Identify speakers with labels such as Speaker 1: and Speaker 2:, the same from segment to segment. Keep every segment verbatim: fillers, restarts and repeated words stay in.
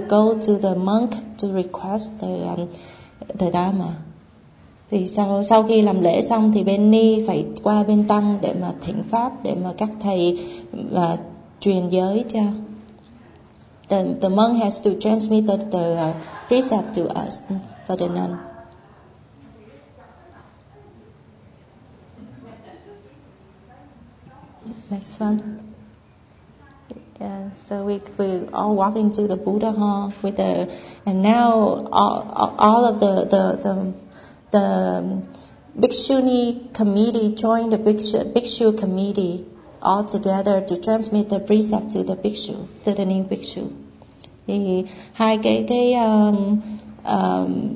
Speaker 1: go to the monk to request the um, the Dharma. Thì sau sau khi làm lễ xong thì bên ni phải qua bên tăng để mà thỉnh pháp, để mà các thầy uh, truyền giới cho. The the monk has to transmit the, the uh, precept to us, for the nun. Next one. Yeah, so we we all walk into the Buddha hall with the, and now all all of the the the, the Bhikshuni committee joined the Bhikshu, Bhikshu committee all together to transmit the precept to the Bhikshu, to the new Bhikshu. Thì hai cái cái um, um,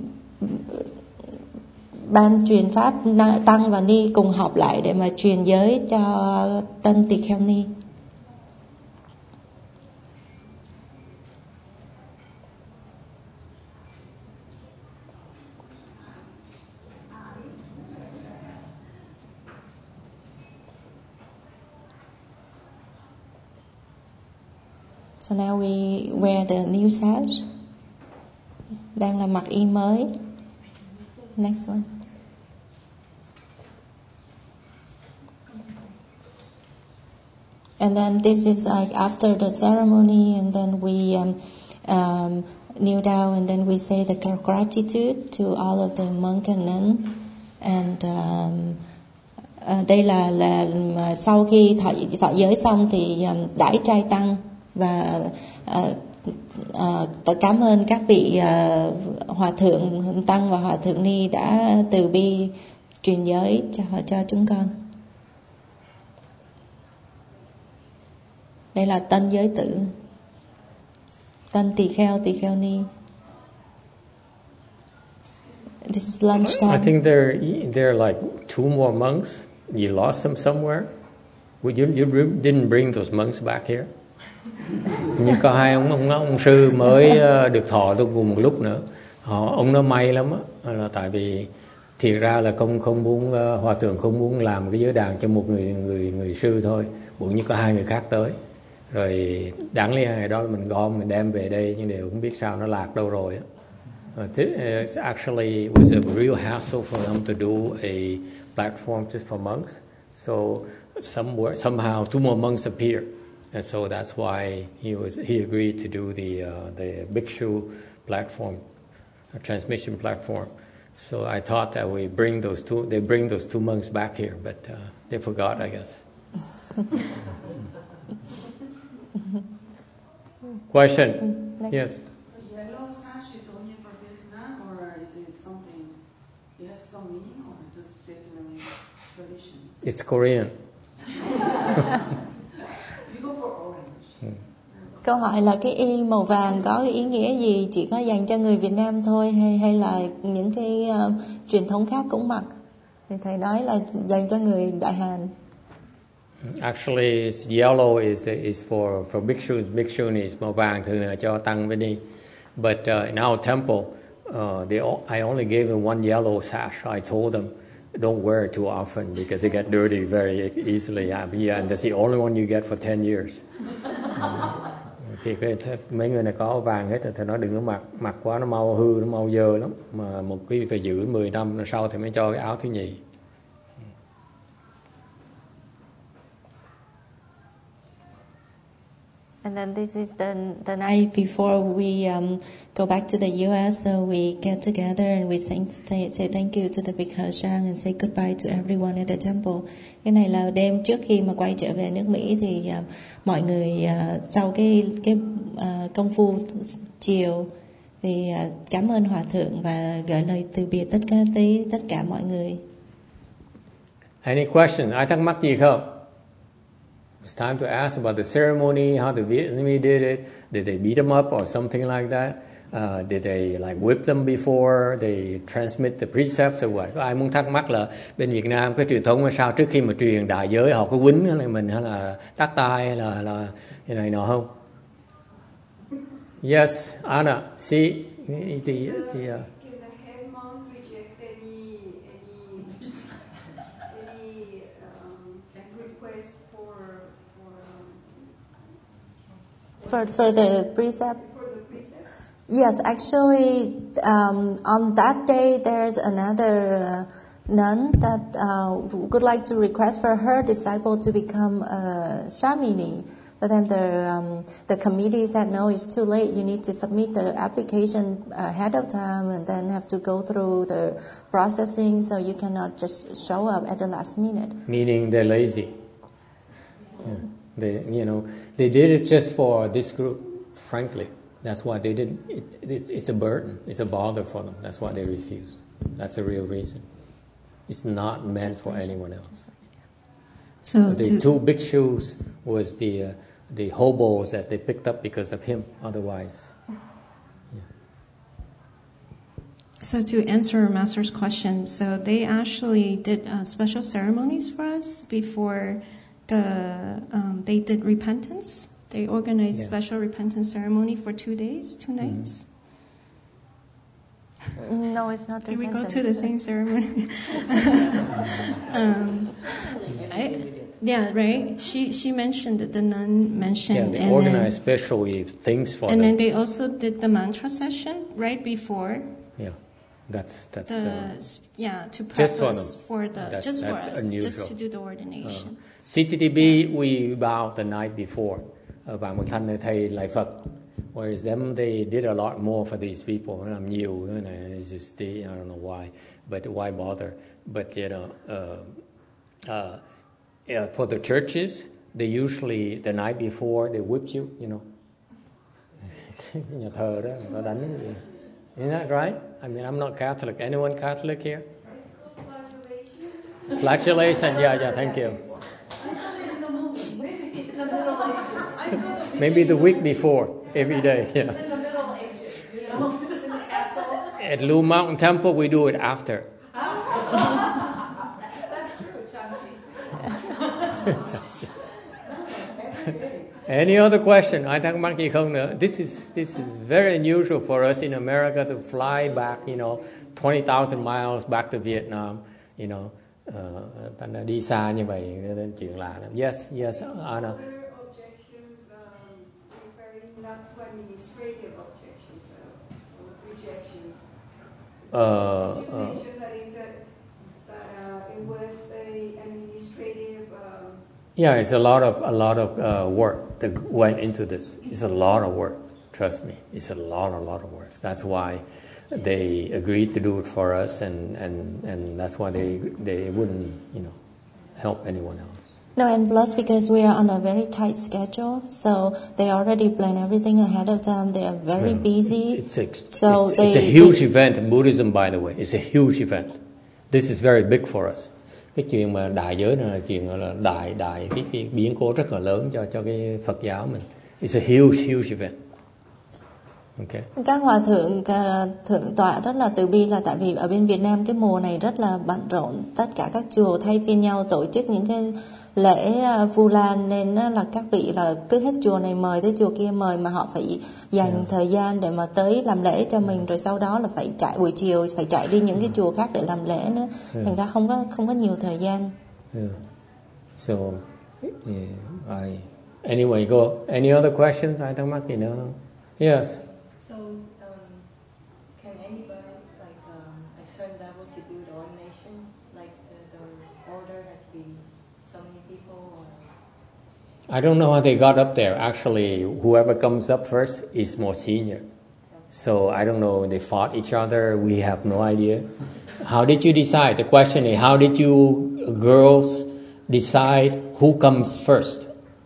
Speaker 1: ban truyền pháp tăng và ni cùng họp lại để mà truyền giới cho tân tỳ kheo ni. So now we wear the new sash. Đang là mặc y mới. Next one. And then this is like after the ceremony, and then we um, um, kneel down, and then we say the gratitude to all of the monk and nun. And um, uh, đây là là sau khi thọ, thọ giới xong thì um, đãi trai tăng. Và uh, uh, cảm ơn các vị uh, hòa thượng tăng và hòa thượng ni đã từ bi truyền giới cho cho chúng con. Đây là tân giới tử, tân tỳ kheo, tỳ kheo ni. This is lunchtime.
Speaker 2: I think there there are like two more monks. You lost them somewhere. You you didn't bring those monks back here. Như có hai ông ông ông sư mới được thọ tôi cùng một lúc nữa. Họ ông nó may lắm á, là tại vì thì ra là không không muốn hòa thượng không muốn làm cái giới đàn cho một người người người sư thôi, bụng như có hai người khác tới. Rồi đáng lý ngày đó mình gom mình đem về đây nhưng đều không biết sao nó lạc đâu rồi á. It actually was a real hassle for them to do a platform just for monks. So somewhere somehow two more monks appeared. And so that's why he was he agreed to do the uh, the Bhikshu platform, a transmission platform. So I thought that we bring those two they bring those two monks back here, but uh, they forgot, I guess. Question?
Speaker 1: Next.
Speaker 2: Yes.
Speaker 3: The yellow sash is only for Vietnam, or is it something? It has some meaning, or it's just Vietnamese tradition?
Speaker 2: It's Korean.
Speaker 1: Câu hỏi là cái y màu vàng có ý nghĩa gì, chỉ có dành cho người Việt Nam thôi hay hay là những cái uh, truyền thống khác cũng mặc? Thì thầy nói là dành cho người Đại Hàn.
Speaker 2: Actually, it's yellow is is for for bhikshus, bhikshunis. Màu vàng thường là cho tăng với ni. But uh, in our temple, uh, they all, I only gave them one yellow sash. I told them, don't wear it too often because they get dirty very easily. Yeah, and that's the only one you get for ten years. Thì cái, mấy người này có vàng hết thì nó đừng có mặc mặc quá, nó mau hư, nó mau dơ lắm, mà một cái phải giữ mười năm sau thì mới cho cái áo thứ nhì.
Speaker 1: And then this is the the night before we um, go back to the U S, so we get together and we sing, th- say thank you to the Bhikkhu and say goodbye to everyone at the temple. Cái này là đêm trước khi mà quay trở về nước Mỹ thì uh, mọi người uh, sau cái cái uh, công phu chiều thì uh, cảm ơn hòa thượng và gửi lời từ biệt tất cả tới tất cả mọi người.
Speaker 2: Any question? Ai thắc mắc gì không? It's time to ask about the ceremony, how the Vietnamese did it. Did they beat them up or something like that? Uh, did they like whip them before they transmit the precepts or what? Có ai muốn thắc mắc là bên Việt Nam cái truyền thống là sao, trước khi mà truyền đại giới họ có quýnh hay mình hay là tát tay hay là là cái này nọ không? Yes, Anna, see the the. the uh,
Speaker 1: For, for the precept?
Speaker 4: For the precept.
Speaker 1: Yes, actually, um, on that day, there's another uh, nun that uh, would like to request for her disciple to become a Shamini. But then the um, the committee said, no, it's too late. You need to submit the application ahead of time and then have to go through the processing, so you cannot just show up at the last minute.
Speaker 2: Meaning they're lazy. Yeah. They, you know, they did it just for this group, frankly. That's why they didn't. It, it, it's a burden. It's a bother for them. That's why they refused. That's the real reason. It's not meant for anyone else.
Speaker 4: So
Speaker 2: the two bhikshus was the uh, the hobos that they picked up because of him. Otherwise, yeah.
Speaker 4: So to answer Master's question, so they actually did uh, special ceremonies for us before the um, they did repentance. They organized yeah. special repentance ceremony for two days, two nights.
Speaker 1: Mm-hmm. No, it's not.
Speaker 4: Did we go to the same ceremony? um, I, yeah, right. She she mentioned that the nun mentioned.
Speaker 2: Yeah, they
Speaker 4: and
Speaker 2: organized
Speaker 4: then,
Speaker 2: special things for
Speaker 4: and
Speaker 2: them.
Speaker 4: then they also did the mantra session right before.
Speaker 2: Yeah, that's that's.
Speaker 4: The,
Speaker 2: uh,
Speaker 4: yeah, to practice
Speaker 2: for,
Speaker 4: for the
Speaker 2: that's,
Speaker 4: just
Speaker 2: that's
Speaker 4: for us,
Speaker 2: unusual.
Speaker 4: just to do the ordination.
Speaker 2: Uh, C T T B we bow the night before. Và một thanh thầy lại Phật. Whereas them, they did a lot more for these people. I'm new, and I just I don't know why, but why bother? But you know, uh, uh, uh, for the churches, they usually the night before they whip you. You know, nhà thờ đó, người ta đánh. Isn't that right? I mean, I'm not Catholic. Anyone Catholic here? Flagellation. Yeah, yeah. Thank you. Maybe the week before, every day, yeah.
Speaker 3: In the Middle Ages, you know, in the castle.
Speaker 2: At Lu Mountain Temple, we do it after.
Speaker 3: That's true, Chanchi.
Speaker 2: Any other question? I thắc mắc gì không nữa? This is this is very unusual for us in America to fly back, you know, twenty thousand miles back to Vietnam, you know. Uh, đi xa như vậy nên chuyện lạ lắm. Yes, yes, Anna.
Speaker 5: Not to administrative objections or rejections.
Speaker 2: Uh,
Speaker 5: Did you
Speaker 2: uh,
Speaker 5: mention that, is that, that uh, it was a administrative? Um,
Speaker 2: yeah, it's a lot of a lot of uh, work that went into this. It's a lot of work. Trust me, it's a lot, a lot of work. That's why they agreed to do it for us, and, and, and that's why they they wouldn't, you know, help anyone else.
Speaker 1: No, and plus because we are on a very tight schedule, so they already plan everything ahead of time. They are very
Speaker 2: yeah.
Speaker 1: busy.
Speaker 2: It's a,
Speaker 1: so
Speaker 2: it's,
Speaker 1: they,
Speaker 2: it's a huge
Speaker 1: they,
Speaker 2: event in Buddhism, by the way. It's a huge event. This is very big for us. Cái chuyện mà đại giới này là chuyện gọi là đại đại cái, cái biến cố rất là lớn cho cho cái Phật giáo mình. It's a huge huge event. Okay.
Speaker 1: Các hòa thượng thượng tọa rất là từ bi, là tại vì ở bên Việt Nam cái mùa này rất là bận rộn, tất cả các chùa thay phiên nhau tổ chức những cái lễ Vu Lan, nên là các vị là cứ hết chùa này mời tới chùa kia mời, mà họ phải dành yeah. thời gian để mà tới làm lễ cho mình, rồi sau đó là phải chạy buổi chiều phải chạy đi những cái chùa khác để làm lễ nữa, yeah. thành ra không có không có nhiều thời gian.
Speaker 2: Yeah. So, yeah, I anyway go. Any other questions? I don't know. You know. Yes.
Speaker 6: So, um, can anybody like um, a certain level to do the ordination? Like the, the order has to be so many people? Or?
Speaker 2: I don't know how they got up there. Actually, whoever comes up first is more senior. So I don't know. They fought each other. We have no idea. How did you decide? The question is, how did you girls decide who comes first?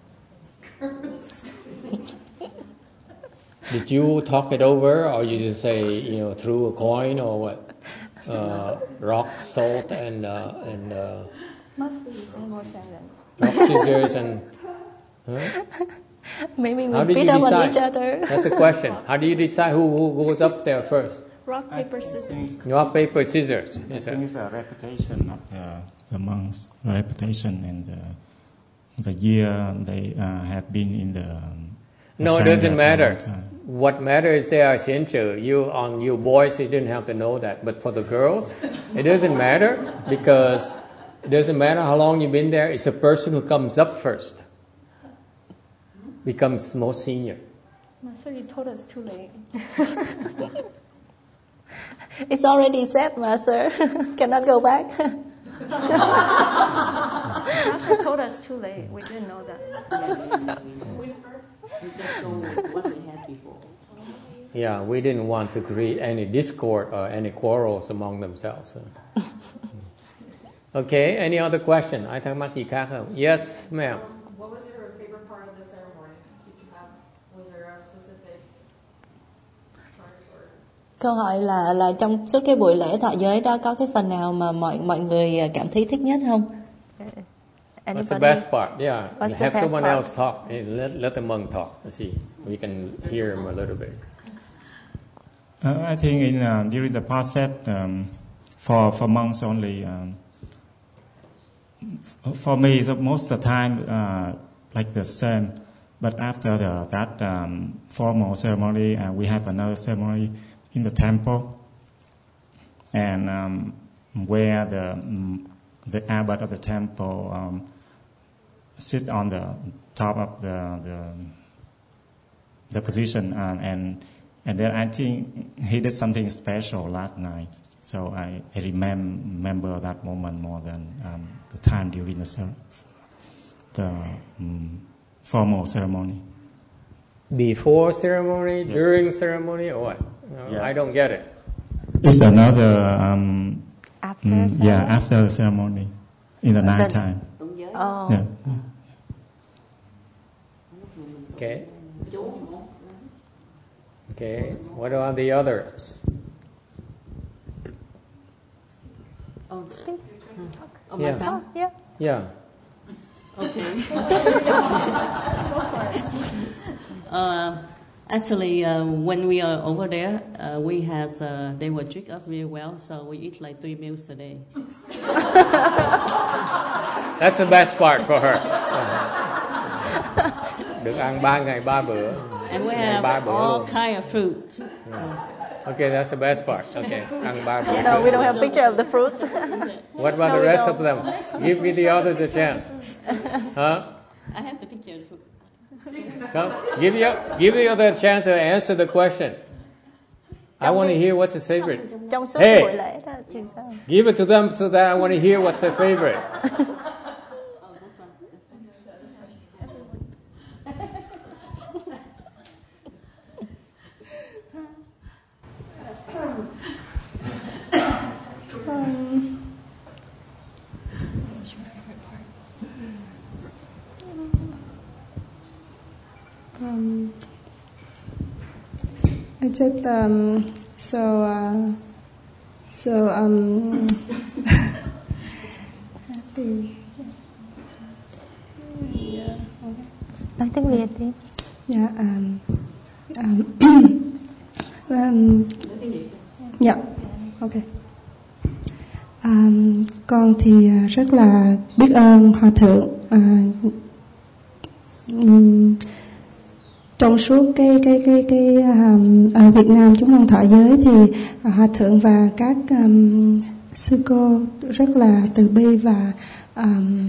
Speaker 2: Did you talk it over, or you just say, you know, threw a coin, or what? Uh, rock, salt, and uh, and uh, rock, scissors, and huh?
Speaker 1: Maybe
Speaker 2: How
Speaker 1: we
Speaker 2: did
Speaker 1: beat
Speaker 2: you
Speaker 1: up on
Speaker 2: decide?
Speaker 1: each other.
Speaker 2: That's the question. How do you decide who, who goes up there first?
Speaker 4: Rock, paper, scissors.
Speaker 2: Rock, paper, scissors.
Speaker 7: I think it's a reputation of the, the monks, reputation, and the, the year they uh, have been in the.
Speaker 2: No, it doesn't matter. What matters is they are essential. You on you boys, you didn't have to know that. But for the girls, it doesn't matter, because it doesn't matter how long you've been there. It's the person who comes up first becomes most senior.
Speaker 4: Master, you told us too late.
Speaker 1: It's already said, Master. Cannot go back.
Speaker 4: Master told us too late. We didn't know that.
Speaker 3: We just go with what we had before.
Speaker 2: Yeah, we didn't want to create any discord or any quarrels among themselves. Okay, any other question? Ai thắc mắc gì khác không? Yes, ma'am.
Speaker 8: What was your favorite part of the ceremony? Did you have, was there a specific part or...
Speaker 1: Câu hỏi là là trong suốt cái buổi lễ thọ giới đó có cái phần nào mà mọi mọi người cảm thấy thích nhất không?
Speaker 2: Anybody? What's the best part? Yeah,
Speaker 1: What's
Speaker 2: have
Speaker 1: the best
Speaker 2: someone
Speaker 1: part?
Speaker 2: else talk. Let let the monk talk. Let's see, we can hear him a little bit.
Speaker 7: Uh, I think in uh, during the process um, for for monks only. Um, For me, the, most of the time, uh, like the same. But after the, that um, formal ceremony, uh, we have another ceremony in the temple, and um, where the um, the abbot of the temple um, sit on the top of the the, the position, um, and and then I think he did something special last night. So I, I remem- remember that moment more than um, the time during the, cer- the um, formal ceremony.
Speaker 2: Before ceremony,
Speaker 7: yeah.
Speaker 2: During ceremony, or what? No,
Speaker 7: yeah.
Speaker 2: I don't get it.
Speaker 7: It's another... Um,
Speaker 1: After
Speaker 7: mm,
Speaker 1: ceremony?
Speaker 7: Yeah, after the ceremony, in the night time.
Speaker 1: Oh.
Speaker 7: Yeah.
Speaker 2: Okay. Okay, what about the others?
Speaker 3: Oh,
Speaker 1: Speak.
Speaker 3: Oh,
Speaker 2: Yeah.
Speaker 3: my time?
Speaker 1: Oh, yeah.
Speaker 2: Yeah.
Speaker 3: Okay. uh, actually, uh, when we are over there, uh, we had uh, they were treat us really well, so we eat like three meals a day.
Speaker 2: That's the best part for her. Được ăn ba ngày ba bữa.
Speaker 3: And we
Speaker 2: Ngày ba
Speaker 3: have
Speaker 2: bữa
Speaker 3: all
Speaker 2: luôn.
Speaker 3: kind of fruit.
Speaker 2: Okay, that's the best part. Okay, ăn ba bữa.
Speaker 1: No, we don't have picture of the fruit.
Speaker 2: What about
Speaker 1: No,
Speaker 2: the
Speaker 1: we
Speaker 2: rest
Speaker 1: don't.
Speaker 2: of them? Give me the others a chance. Huh?
Speaker 3: I have the picture of the fruit.
Speaker 2: Come, give you give the other a chance to answer the question. I want to hear what's his favorite.
Speaker 1: Trong suốt
Speaker 2: Hey.
Speaker 1: buổi lễ đó thì sao?
Speaker 2: Give it to them so that I want to hear what's their favorite.
Speaker 9: Um, I just um, so uh, so um, happy. Yeah.
Speaker 1: Nói tiếng Việt đi.
Speaker 9: Yeah. Um, um, um, yeah. Okay. Um, con thì rất là biết ơn Hòa thượng. Uh, um, Trong suốt cái cái cái cái um, ở Việt Nam chúng con thọ giới thì uh, Hòa thượng và các um, sư cô rất là từ bi và um,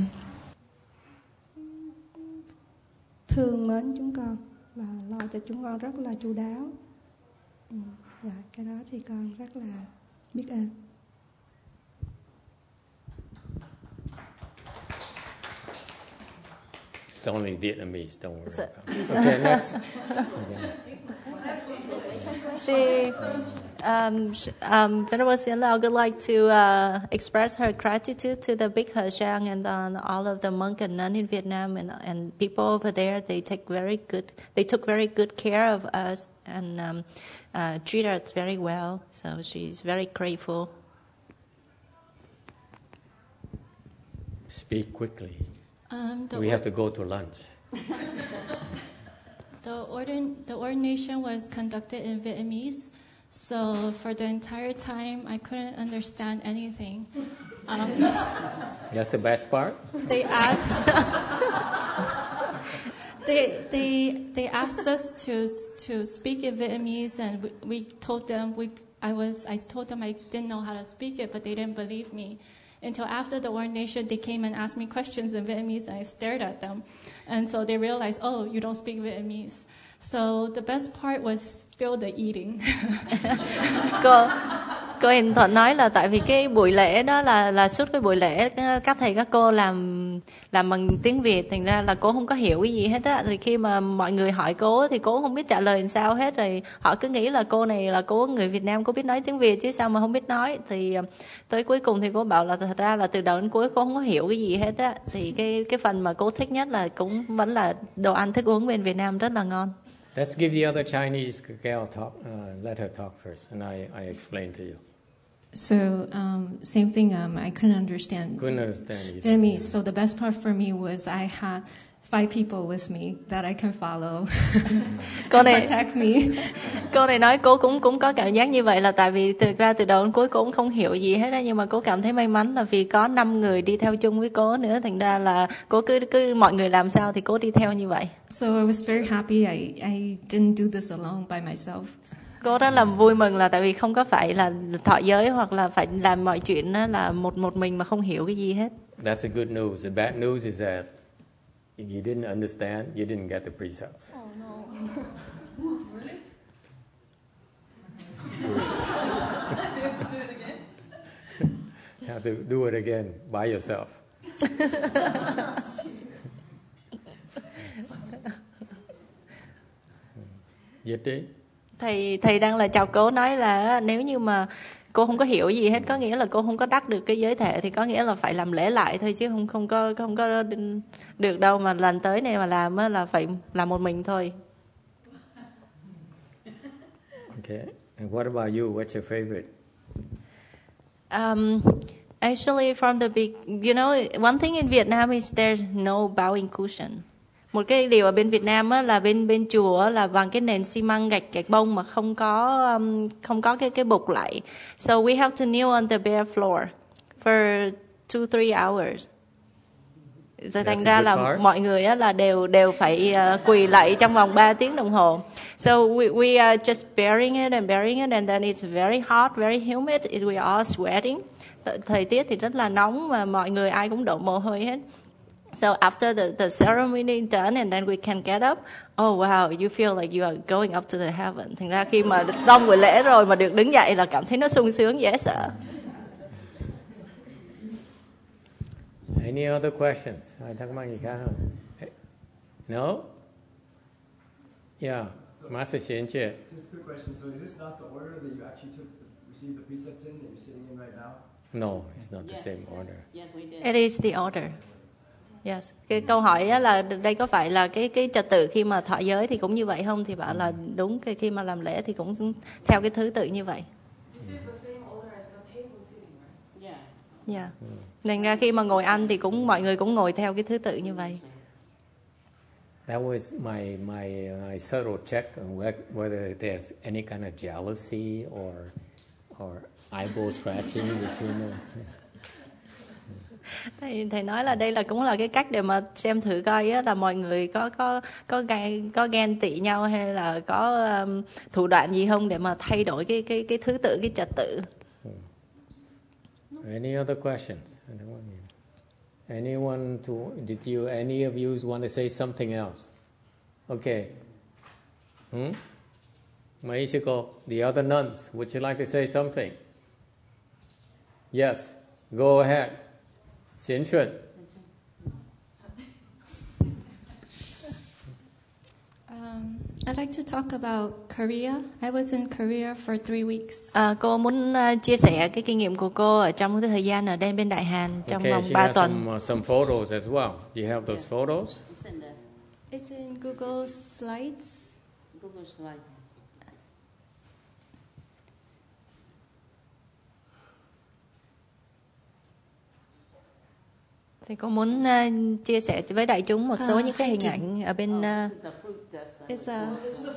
Speaker 9: thương mến chúng con và lo cho chúng con rất là chu đáo. Ừ, dạ, cái đó thì con rất là biết ơn.
Speaker 2: It's only Vietnamese, don't worry. About it. Okay, next.
Speaker 1: She, um, sh- um, Venerable Sian Lao would like to uh, express her gratitude to the Big Hashang and uh, all of the monk and nun in Vietnam and and people over there. They take very good. They took very good care of us and um, uh, treat us very well. So she's very grateful.
Speaker 2: Speak quickly.
Speaker 10: Um, the
Speaker 2: We have to go to lunch.
Speaker 10: The, ordin- the ordination was conducted in Vietnamese, so for the entire time I couldn't understand anything. Um,
Speaker 2: That's the best part?
Speaker 10: they asked they they they asked us to to speak in Vietnamese, and we, we told them we I was I told them I didn't know how to speak it, but they didn't believe me. Until after the ordination, they came and asked me questions in Vietnamese, and I stared at them. And so they realized, oh, you don't speak Vietnamese. So the best part was still the eating.
Speaker 1: cô cô Hiền Thuận nói là tại vì cái buổi lễ đó là là suốt cái buổi lễ các thầy các cô làm làm bằng tiếng Việt, thành ra là cô không có hiểu cái gì hết á. Thì khi mà mọi người hỏi cô thì cô không biết trả lời làm sao hết, rồi họ cứ nghĩ là cô này là cô người Việt Nam, cô biết nói tiếng Việt chứ sao mà không biết nói. Thì tới cuối cùng thì cô bảo là thật ra là từ đầu đến cuối cô không có hiểu cái gì hết á. Thì cái cái phần mà cô thích nhất là cũng vẫn là đồ ăn thức uống bên Việt Nam rất là ngon.
Speaker 2: Let's give the other Chinese gal talk. Uh, let her talk first, and I, I explain to you.
Speaker 4: So um, same thing. Um, I couldn't understand.
Speaker 2: Couldn't understand either.
Speaker 4: Vietnamese. So the best part for me was I had five people with me that I can follow.
Speaker 1: Cô này
Speaker 4: protect me.
Speaker 1: Cô này nói cô cũng cũng có cảm giác như vậy, là tại vì thực ra từ đầu đến cuối cô cũng không hiểu gì hết á, nhưng mà cô cảm thấy may mắn là vì có năm người đi theo chung với cô nữa, thành ra là cô cứ cứ mọi người làm sao thì cô đi theo như vậy.
Speaker 4: So I was very happy. I I didn't do this alone by myself.
Speaker 1: Cô rất là vui mừng là tại vì không có phải là thọ giới hoặc là phải làm mọi chuyện đó là một một mình mà không hiểu cái gì hết.
Speaker 2: That's a good news. The bad news is that if you didn't understand, you didn't get the precepts.
Speaker 10: Oh no.
Speaker 8: Really?
Speaker 2: You have to do it again by yourself. Dịch đi.
Speaker 1: Thầy thầy đang là chào cô, nói là nếu như mà cô không có hiểu gì hết, có nghĩa là cô không có đắc được cái giới thể, thì có nghĩa là phải làm lễ lại thôi, chứ không không có không có được đâu, mà lần tới này mà làm là phải làm một mình thôi.
Speaker 2: Okay. And what about you? What's your favorite?
Speaker 1: Um, actually, from the big, you know, one thing in Vietnam is there's no bowing cushion. Một cái điều ở bên Việt Nam á, là bên bên chùa á, là bằng cái nền xi măng gạch gạch bông mà không có um, không có cái cái bục lại. So we have to kneel on the bare floor for two three hours. Rồi thành ra là part. mọi người á, là đều đều phải uh, quỳ lạy trong vòng ba tiếng đồng hồ. So we we are just bearing it and bearing it, and then it's very hot, very humid. We are all sweating. Thời tiết thì rất là nóng mà mọi người ai cũng đổ mồ hôi hết. So after the, the ceremony done and then we can get up, oh wow, you feel like you are going up to the heaven. Thành ra khi mà xong buổi lễ rồi mà được đứng dậy là cảm thấy nó sung sướng dễ sợ.
Speaker 2: Any other questions? Ai thắc mắc gì khác không? No? Yeah. Master Xian Jie.
Speaker 11: Just a quick question. So is this not the order that you actually took the, received the precepts in that you're sitting in right now?
Speaker 2: No, it's not the
Speaker 3: Yes.
Speaker 2: same order.
Speaker 3: Yes, we did.
Speaker 1: It is the order. Yes. Cái câu hỏi á là đây có phải là cái cái trật tự khi mà thọ giới thì cũng như vậy không? Thì bảo là đúng, cái khi mà làm lễ thì cũng theo cái thứ tự như vậy.
Speaker 8: This is the same order as the table sitting, right?
Speaker 3: Yeah.
Speaker 1: Yeah. Nên ra khi mà ngồi ăn thì cũng mọi người cũng ngồi theo cái thứ tự như vậy.
Speaker 2: That was my my my subtle check on whe- whether there's any kind of jealousy or or eyeball scratching between them.
Speaker 1: Thầy, thầy nói là đây là cũng là cái cách để mà xem thử coi á, là mọi người có có có ghen, có ghen tị nhau hay là có um, thủ đoạn gì không để mà thay đổi cái cái cái thứ tự, cái trật tự.
Speaker 2: Any other questions? Anyone to did you any of you want to say something else? Okay. Hmm? Mấy sư cô, the other nuns, would you like to say something? Yes. Go ahead. Xian Xuân.
Speaker 10: Um, I'd like to talk about Korea. I was in Korea for three weeks.
Speaker 1: À, cô muốn uh, chia sẻ cái kinh nghiệm của cô ở trong cái thời gian ở đây bên Đại Hàn trong
Speaker 2: Okay,
Speaker 1: vòng
Speaker 2: she
Speaker 1: ba
Speaker 2: has
Speaker 1: tuần.
Speaker 2: some, uh, some photos as well. Do you have those photos?
Speaker 3: It's in there.
Speaker 10: It's in Google Slides.
Speaker 3: Google Slides.
Speaker 1: Thì cô muốn uh, chia sẻ với đại chúng một số
Speaker 10: À,
Speaker 1: những cái hình
Speaker 10: hiking.
Speaker 1: ảnh ở bên. Uh,
Speaker 3: The fruit that's uh,
Speaker 10: It's a.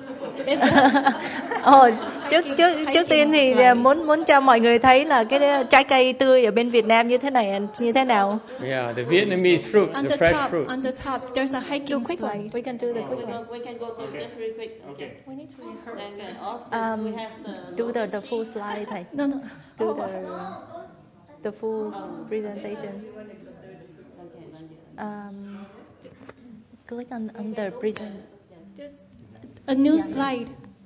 Speaker 1: Ồ, trước trước trước tiên thì uh, muốn muốn cho mọi người thấy là cái trái cây tươi ở bên Việt Nam như thế này như thế nào.
Speaker 2: Yeah, the Vietnamese fruit,
Speaker 10: On
Speaker 2: the
Speaker 10: the
Speaker 2: fresh
Speaker 10: top,
Speaker 2: fruit.
Speaker 10: on the top, there's a hiking
Speaker 1: quick one.
Speaker 10: slide.
Speaker 1: We can do the
Speaker 3: we,
Speaker 1: quick
Speaker 3: go,
Speaker 1: one.
Speaker 3: we can go through this really quick. Okay.
Speaker 10: We need to rehearse.
Speaker 3: And then also
Speaker 1: Um,
Speaker 3: we have the
Speaker 1: Do the the full slide, thầy.
Speaker 10: No, no.
Speaker 1: Do the the full presentation.
Speaker 3: Okay,
Speaker 1: Um, click on on the present.
Speaker 10: There's A new slide.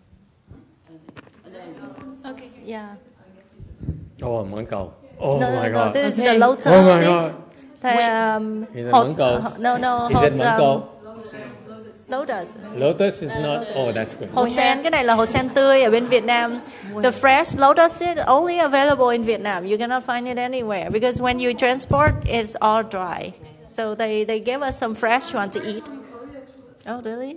Speaker 10: Okay, yeah.
Speaker 2: Oh, mãng cầu. Oh
Speaker 1: no,
Speaker 2: my
Speaker 1: no,
Speaker 2: God.
Speaker 1: this is
Speaker 10: Okay.
Speaker 1: the lotus
Speaker 2: Oh my
Speaker 1: seed.
Speaker 2: God.
Speaker 1: Thì, um,
Speaker 2: Is it
Speaker 1: hột-
Speaker 2: mãng cầu?
Speaker 1: No, no,
Speaker 2: Is it
Speaker 1: hột,
Speaker 2: mãng
Speaker 1: um,
Speaker 2: cầu?
Speaker 1: lotus.
Speaker 2: Lotus is not. Oh, that's good.
Speaker 1: Hột sen, cái này là hột sen tươi ở bên Việt Nam. The fresh lotus seed only available in Vietnam. You cannot find it anywhere because when you transport, it's all dry. So they they gave us some fresh one to eat. Oh, really?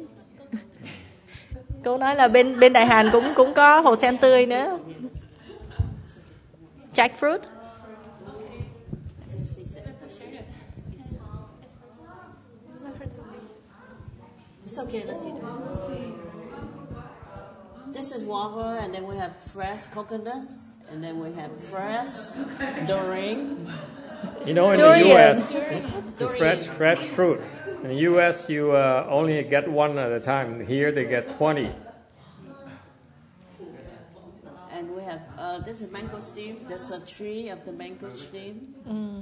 Speaker 1: Cô nói là bên bên Đại Hàn cũng cũng có hột sen tươi nữa. Jackfruit.
Speaker 3: It's okay, let's eat it. This is water, and then we have fresh coconuts, and then we have fresh durian.
Speaker 2: You know, in
Speaker 1: Durian.
Speaker 2: the U S, the
Speaker 3: Durian.
Speaker 2: fresh fresh fruit. In the U S, you uh, only get one at a time. Here, they get twenty.
Speaker 3: And we have, uh, this is mango steam. There's a tree of the mango steam.
Speaker 1: Ừ.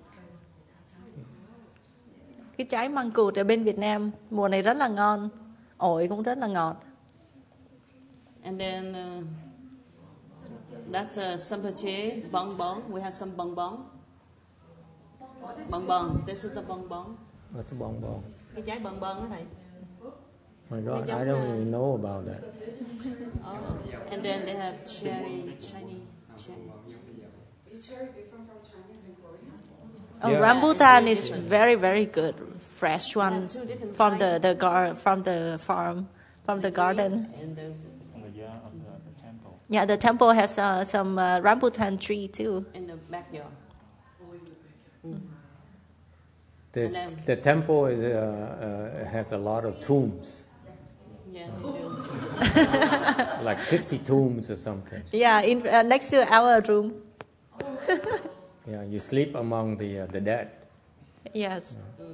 Speaker 1: Cái trái măng cụt ở bên Việt Nam mùa này rất là ngon, ổi cũng rất là ngọt.
Speaker 3: And then uh, that's a sambache, bong bong. We have some bong bong. Bong bong. This is the bong bong.
Speaker 2: What's a bonbon?
Speaker 3: Cái trái bong bong đó thầy.
Speaker 2: My God, I don't even know about that.
Speaker 3: Oh. And then they have cherry, Chinese cherry.
Speaker 5: Is cherry different from Chinese and Korean?
Speaker 1: Oh,
Speaker 2: Yeah.
Speaker 1: rambutan is very very good, fresh one
Speaker 3: They have two different
Speaker 1: from the
Speaker 3: kinds.
Speaker 1: the gar from the farm, from the garden.
Speaker 3: And the,
Speaker 7: On the year of the, the temple.
Speaker 1: Yeah, the temple has uh, some uh, rambutan tree too.
Speaker 3: in the backyard.
Speaker 2: This,
Speaker 3: And then-
Speaker 2: the temple is uh, uh, has a lot of tombs,
Speaker 3: Yeah, they do.
Speaker 2: like fifty tombs or something.
Speaker 1: Yeah, in uh, next to our room.
Speaker 2: Yeah, you sleep among the uh, the dead.
Speaker 1: Yes.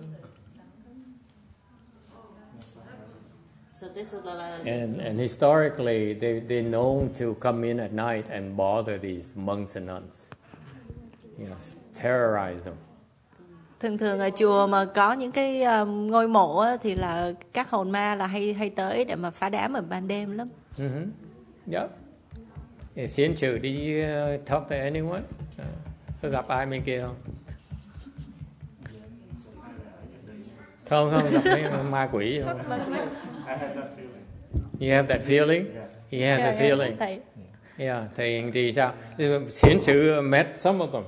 Speaker 3: So this is the,
Speaker 2: And and historically, they they're known to come in at night and bother these monks and nuns. You know, s- terrorize them.
Speaker 1: Thường thường ở chùa mà có những cái um, ngôi mộ á, thì là các hồn ma là hay hay tới để mà phá đám ở ban đêm lắm.
Speaker 2: Mm-hmm. Yep. Yeah, Xiên trừ, did you uh, talk to anyone? Uh, có gặp ai bên kia không? Không, không gặp mấy ma quỷ không? You have that feeling? He has a feeling.
Speaker 1: Thầy.
Speaker 2: Yeah, thầy thì sao? Xiên trừ met some of them.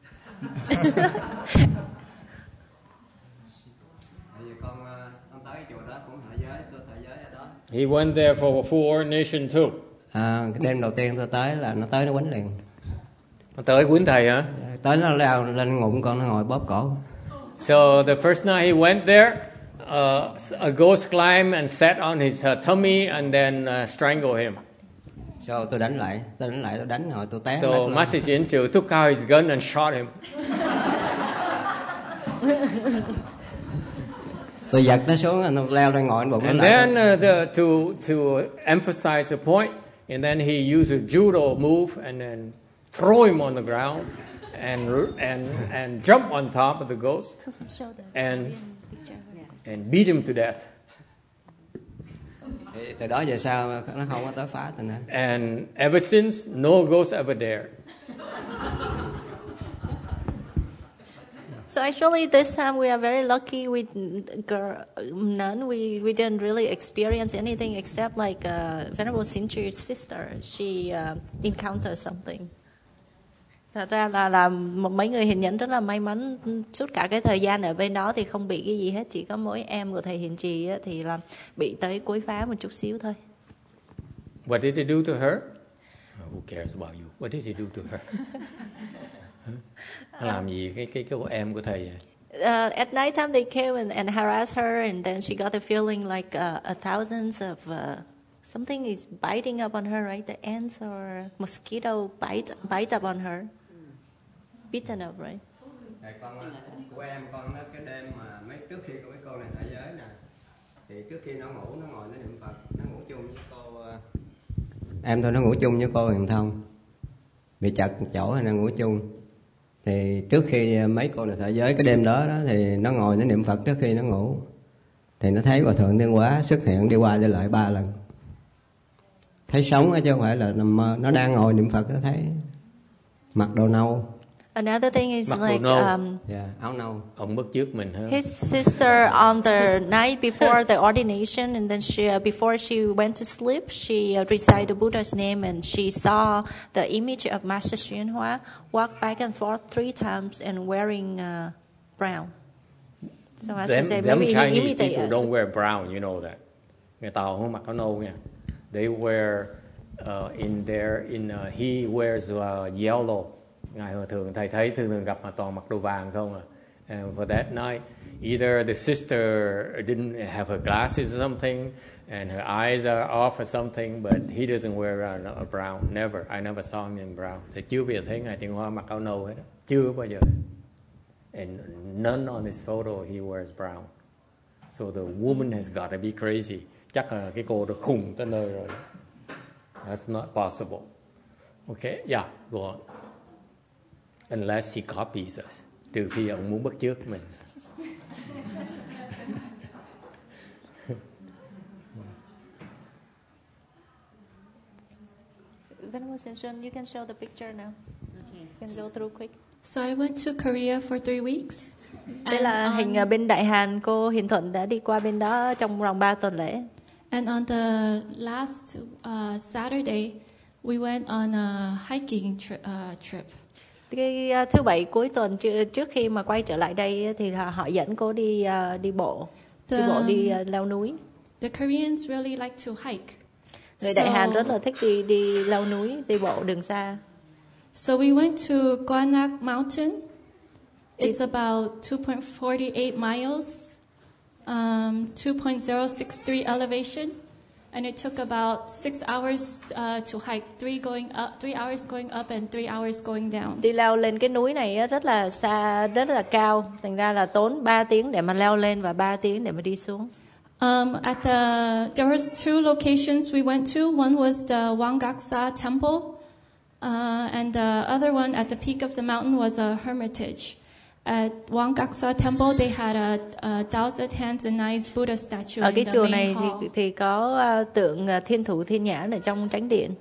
Speaker 2: He went there for a full ordination too.
Speaker 12: À, cái đêm đầu tiên tôi tới là nó tới nó quýnh liền.
Speaker 2: Nó tới quýnh thầy hả?
Speaker 12: Tới nó leo lên ngụm con nó ngồi bóp cổ.
Speaker 2: So the first night he went there, uh, a ghost climbed and sat on his uh, tummy and then uh, strangled him.
Speaker 12: So tôi đánh lại, tôi đánh lại tôi đánh rồi tôi té.
Speaker 2: So
Speaker 12: đất luôn.
Speaker 2: Master Xian Chu took out his gun and shot him.
Speaker 12: Tôi giật nó xuống, nó leo lên ngồi bụng nó
Speaker 2: And
Speaker 12: lại.
Speaker 2: then uh, the, to to emphasize the point, and then he used a judo move and then throw him on the ground and and and jump on top of the ghost and and beat him to death.
Speaker 12: Thì từ đó về sau nó không có tới phá tôi nữa.
Speaker 2: And ever since, no ghost ever dared.
Speaker 1: So actually, this time we are very lucky. We girl, none. We we didn't really experience anything except like uh, Venerable Sinchu's sister. She uh, encountered something. Thật ra là là mấy người hiền nhẫn rất là may mắn, suốt cả cái thời gian ở bên đó thì không bị cái gì hết, chỉ có mỗi em của thầy hiền trì á, thì là bị tới quấy phá một chút xíu thôi.
Speaker 2: What did he do to her? Oh, who cares about you? What did he do to her? Nó làm gì cái cái cái của em của thầy?
Speaker 1: Uh, at night time they came and, and harassed her, and then she got the feeling like uh, a thousands of uh, something is biting up on her, right? The ants or mosquito bite bite up on her, bitten up, right?
Speaker 12: Thầy con của em con nó cái đêm mà mấy trước khi có mấy cô này thả giới nè, thì trước khi nó ngủ nó ngồi nó niệm Phật, nó ngủ chung với cô. Em thôi nó ngủ chung với cô Huyền Thông, bị chật một chỗ hay là ngủ chung. Thì trước khi mấy cô này thả giới cái đêm đó đó thì nó ngồi nó niệm Phật trước khi nó ngủ. Thì nó thấy Hòa Thượng Thiên Hóa xuất hiện đi qua đi lại ba lần. thấy sống chứ không phải là nằm mơ. Nó đang ngồi niệm Phật nó thấy mặc đồ nâu.
Speaker 1: Another thing is
Speaker 2: Mặc đồ
Speaker 1: like
Speaker 2: nâu.
Speaker 1: um,
Speaker 12: Dạ, áo nâu.
Speaker 2: Ông bắt chước mình hơn.
Speaker 1: his sister on the night before the ordination, and then she, uh, before she went to sleep, she uh, recited the Buddha's name, and she saw the image of Master Xuyên Hoa walk back and forth three times and wearing uh, brown. So as I
Speaker 2: Them,
Speaker 1: said,
Speaker 2: them
Speaker 1: maybe he
Speaker 2: Chinese
Speaker 1: imitate
Speaker 2: people
Speaker 1: us.
Speaker 2: don't wear brown, you know that. Người Tàu không mặc áo nâu nha. They wear uh, in their in uh, he wears uh, yellow. Ngài hồi thường thầy thấy thường thường gặp mà toàn mặc đồ vàng không à. And for that night, either the sister didn't have her glasses or something, and her eyes are off or something, but he doesn't wear a, a brown. Never, I never saw him in brown. Thì chưa bao giờ thấy Ngài Thiện Hoa mặc áo nâu hết, chưa bao giờ. And none on his photo he wears brown. So the woman has got to be crazy. Chắc là cái cô đó khùng tới nơi rồi. That's not possible. Okay, yeah, go on. Unless he copies us. Trừ khi ông muốn bắt chước mình.
Speaker 1: Venerable Sensum, you can show the picture now. You can go through quick.
Speaker 10: So I went to Korea for three weeks.
Speaker 1: Đây là
Speaker 10: And
Speaker 1: hình
Speaker 10: on-
Speaker 1: ở bên Đại Hàn, cô Hiền Thuận đã đi qua bên đó trong vòng ba tuần lễ.
Speaker 10: And on the last uh, Saturday, we went on a hiking tri- uh, trip.
Speaker 1: Cái uh, thứ bảy cuối tuần trước, trước khi mà quay trở lại đây thì họ, họ dẫn cô đi uh, đi bộ, đi
Speaker 10: The-
Speaker 1: bộ đi uh, leo núi.
Speaker 10: The Koreans really like to hike.
Speaker 1: Người Đại Hàn
Speaker 10: So-
Speaker 1: rất là thích đi đi leo núi, đi bộ đường xa.
Speaker 10: So we went to Guanak Mountain. It's about two point four eight miles, um, two point zero six three elevation, and it took about six hours uh, to hike. Three going up, three hours going up, and three hours going down.
Speaker 1: Đi leo lên cái núi này á, rất là xa, rất là cao, thành ra là tốn ba tiếng để mà leo lên và ba tiếng để mà đi xuống.
Speaker 10: Um, at the there was two locations we went to. One was the Wangaksa Temple, uh, and the other one at the peak of the mountain was a hermitage. At Wangaksa Temple, they had a, a thousand hands and eyes Buddha statue
Speaker 1: Ở
Speaker 10: in
Speaker 1: cái
Speaker 10: the
Speaker 1: chùa
Speaker 10: main
Speaker 1: này
Speaker 10: hall.
Speaker 1: thì thì có uh, tượng uh, Thiên Thủ Thiên Nhãn ở trong chánh điện.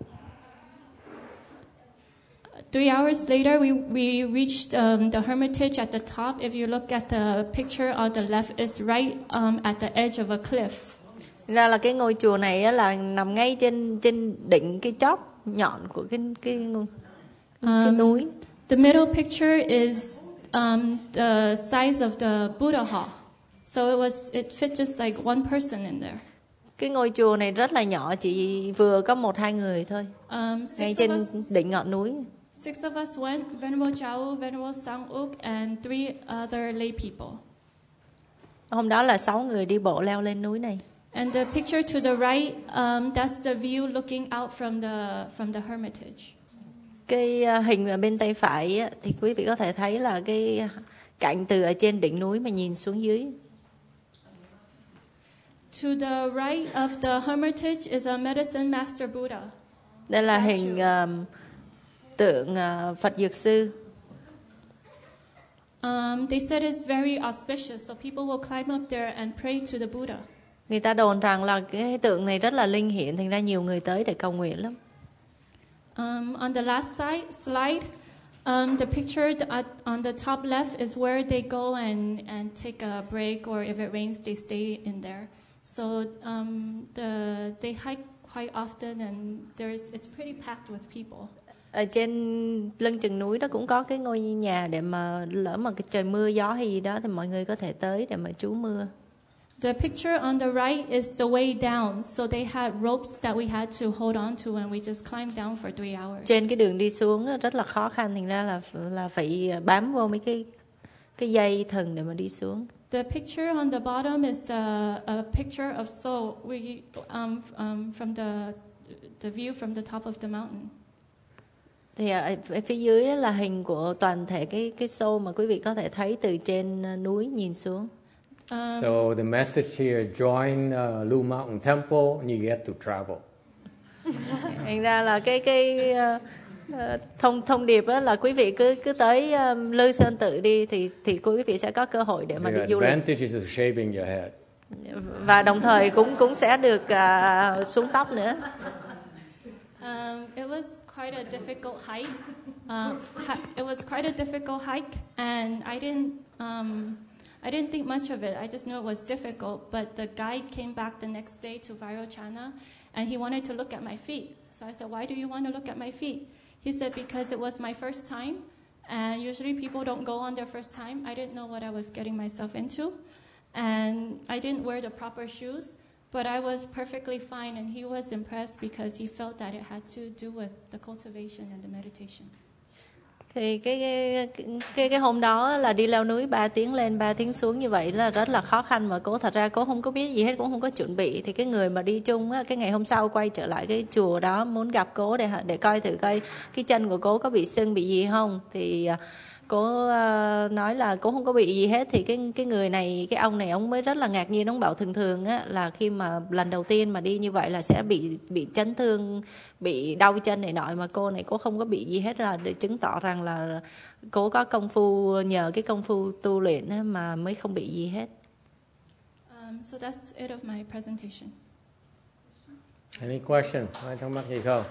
Speaker 10: Three hours later, we, we reached um, the hermitage at the top. If you look at the picture on the left, it's right um, at the edge of a cliff.
Speaker 1: Ra là cái ngôi chùa này á, là nằm ngay trên trên đỉnh cái chóp nhọn của cái cái ngôi- cái
Speaker 10: Um,
Speaker 1: núi.
Speaker 10: The middle picture is um, the size of the Buddha hall. So it was it fit just like one person in there.
Speaker 1: Cái ngôi chùa này rất là nhỏ, chỉ vừa có một hai người thôi.
Speaker 10: Um,
Speaker 1: Ngay
Speaker 10: six, of
Speaker 1: trên
Speaker 10: us,
Speaker 1: đỉnh ngọn núi.
Speaker 10: six of us went, Venerable Chao, Venerable Sang Uk, and three other lay people.
Speaker 1: Hôm đó là sáu người đi bộ leo lên núi này.
Speaker 10: And the picture to the right, um, that's the view looking out from the from the hermitage.
Speaker 1: Cái uh, hình ở bên tay phải á, thì quý vị có thể thấy là cái cảnh từ ở trên đỉnh núi mà nhìn xuống dưới.
Speaker 10: To the right of the hermitage is a medicine master Buddha.
Speaker 1: Đây là hình um, tượng uh, Phật Dược Sư.
Speaker 10: Um, they said it's very auspicious, so people will climb up there and pray to the Buddha.
Speaker 1: Người ta đồn rằng là cái tượng này rất là linh hiển, thành ra nhiều người tới để cầu nguyện lắm.
Speaker 10: Um, on the last side, slide, um, the picture th- at, on the top left is where they go and, and take a break, or if it rains, they stay in there. So um, the, they hike quite often, and there's it's pretty packed with people.
Speaker 1: Ở trên lưng chừng núi đó cũng có cái ngôi nhà để mà lỡ mà cái trời mưa gió hay gì đó thì mọi người có thể tới để mà trú mưa.
Speaker 10: The picture on the right is the way down. So they had ropes that we had to hold on to, and we just climbed down for three hours.
Speaker 1: Trên cái đường đi xuống đó rất là khó khăn, thành ra là là phải bám vô mấy cái cái dây thừng để mà đi xuống.
Speaker 10: The picture on the bottom is the a picture of Seoul. We um, um, from the the view from the top of the mountain.
Speaker 1: Thì ở, ở phía dưới á là hình của toàn thể cái cái show mà quý vị có thể thấy từ trên uh, núi nhìn xuống.
Speaker 10: Um,
Speaker 2: So the message here: join uh, Lu Mountain Temple, and you get to travel.
Speaker 1: Thành ra là cái cái uh, uh, thông thông điệp á là quý vị cứ cứ tới um, Lư Sơn Tự đi thì thì quý vị sẽ có cơ hội để mà
Speaker 2: The
Speaker 1: đi du lịch.
Speaker 2: advantages of shaving your head.
Speaker 1: Và đồng thời cũng cũng sẽ được uh, xuống tóc nữa.
Speaker 10: Um, it was quite a difficult hike. Uh, hi- it was quite a difficult hike, and I didn't, um, I didn't think much of it. I just knew it was difficult. But the guide came back the next day to Vairochana, and he wanted to look at my feet. So I said, "Why do you want to look at my feet?" He said, "Because it was my first time, and usually people don't go on their first time. I didn't know what I was getting myself into, and I didn't wear the proper shoes." But I was perfectly fine, and he was impressed because he felt that it had to do with the cultivation and the meditation.
Speaker 1: Thì cái cái cái cái hôm đó là đi leo núi ba tiếng lên ba tiếng xuống như vậy là rất là khó khăn, mà cô thật ra cô không có biết gì hết, cũng không có chuẩn bị. Thì cái người mà đi chung á, cái ngày hôm sau quay trở lại cái chùa đó muốn gặp cô để để coi thử coi cái chân của cô có bị sưng bị gì không. Thì cô uh, nói là cô không có bị gì hết. Thì cái cái người này, cái ông này ông mới rất là ngạc nhiên, ông bảo thường thường á là khi mà lần đầu tiên mà đi như vậy là sẽ bị bị chấn thương, bị đau chân này nọ, mà cô này cô không có bị gì hết, là để chứng tỏ rằng là cô có công phu, nhờ cái công phu tu luyện á mà mới không bị gì hết.
Speaker 10: Um, so that's it of my presentation.
Speaker 2: Any question? Ai thắc mắc gì không?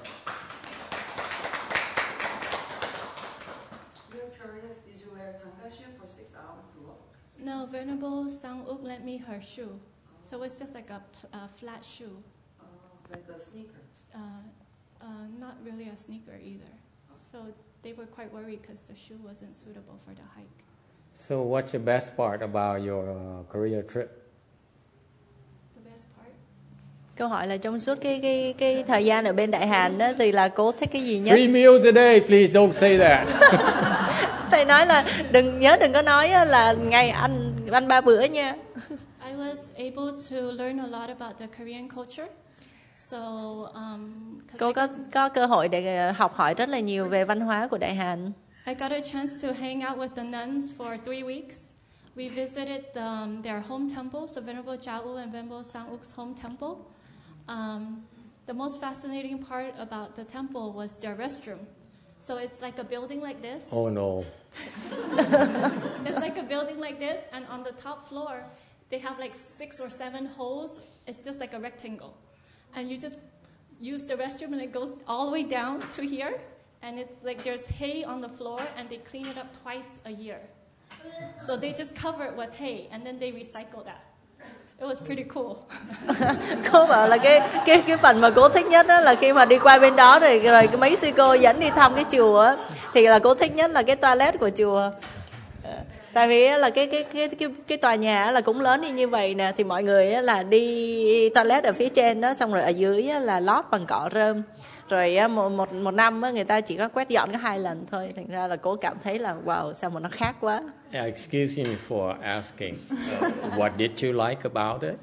Speaker 10: No, Venerable Sang-uk lent me her shoe. So it's just like a, a flat shoe.
Speaker 13: Uh, like a sneaker?
Speaker 10: Uh, uh, not really a sneaker either. So they were quite worried because the shoe wasn't suitable for the hike.
Speaker 2: So what's the best part about your uh, Korea trip?
Speaker 10: The best part?
Speaker 1: Câu hỏi là trong suốt cái cái cái thời gian ở bên Đại Hàn đó thì là cô thích cái gì nhất?
Speaker 2: Three meals a day, please don't say that.
Speaker 1: Thầy nói là đừng nhớ đừng có nói là ngày ăn ăn ba bữa nha.
Speaker 10: I was able to learn a lot about the Korean culture. So, um,
Speaker 1: cô có có cơ hội để học hỏi rất là nhiều về văn hóa của Đại Hàn.
Speaker 10: I got a chance to hang out with the nuns for three weeks. We visited um, their home temple, so Venerable Jao and Venerable Sang-uk's home temple. Um, the most fascinating part about the temple was their restroom. So it's like a building like this.
Speaker 2: Oh no.
Speaker 10: It's like a building like this, and on the top floor, they have like six or seven holes. It's just like a rectangle. And you just use the restroom and it goes all the way down to here. And it's like there's hay on the floor and they clean it up twice a year. So they just cover it with hay and then they recycle that. It was pretty cool.
Speaker 1: Cô bảo là cái cái cái phần mà cô thích nhất đó là khi mà đi qua bên đó rồi rồi cái mấy sư cô dẫn đi thăm cái chùa á, thì là cô thích nhất là cái toilet của chùa. Tại vì là cái cái cái cái cái tòa nhà là cũng lớn như vậy nè, thì mọi người là đi toilet ở phía trên đó, xong rồi ở dưới là lót bằng cỏ rơm. Rồi một một một năm người ta chỉ có quét dọn có hai lần thôi, thành ra là cô cảm thấy là wow, sao mà nó khác quá.
Speaker 2: Yeah, excuse me for asking. Uh, what did you like about it?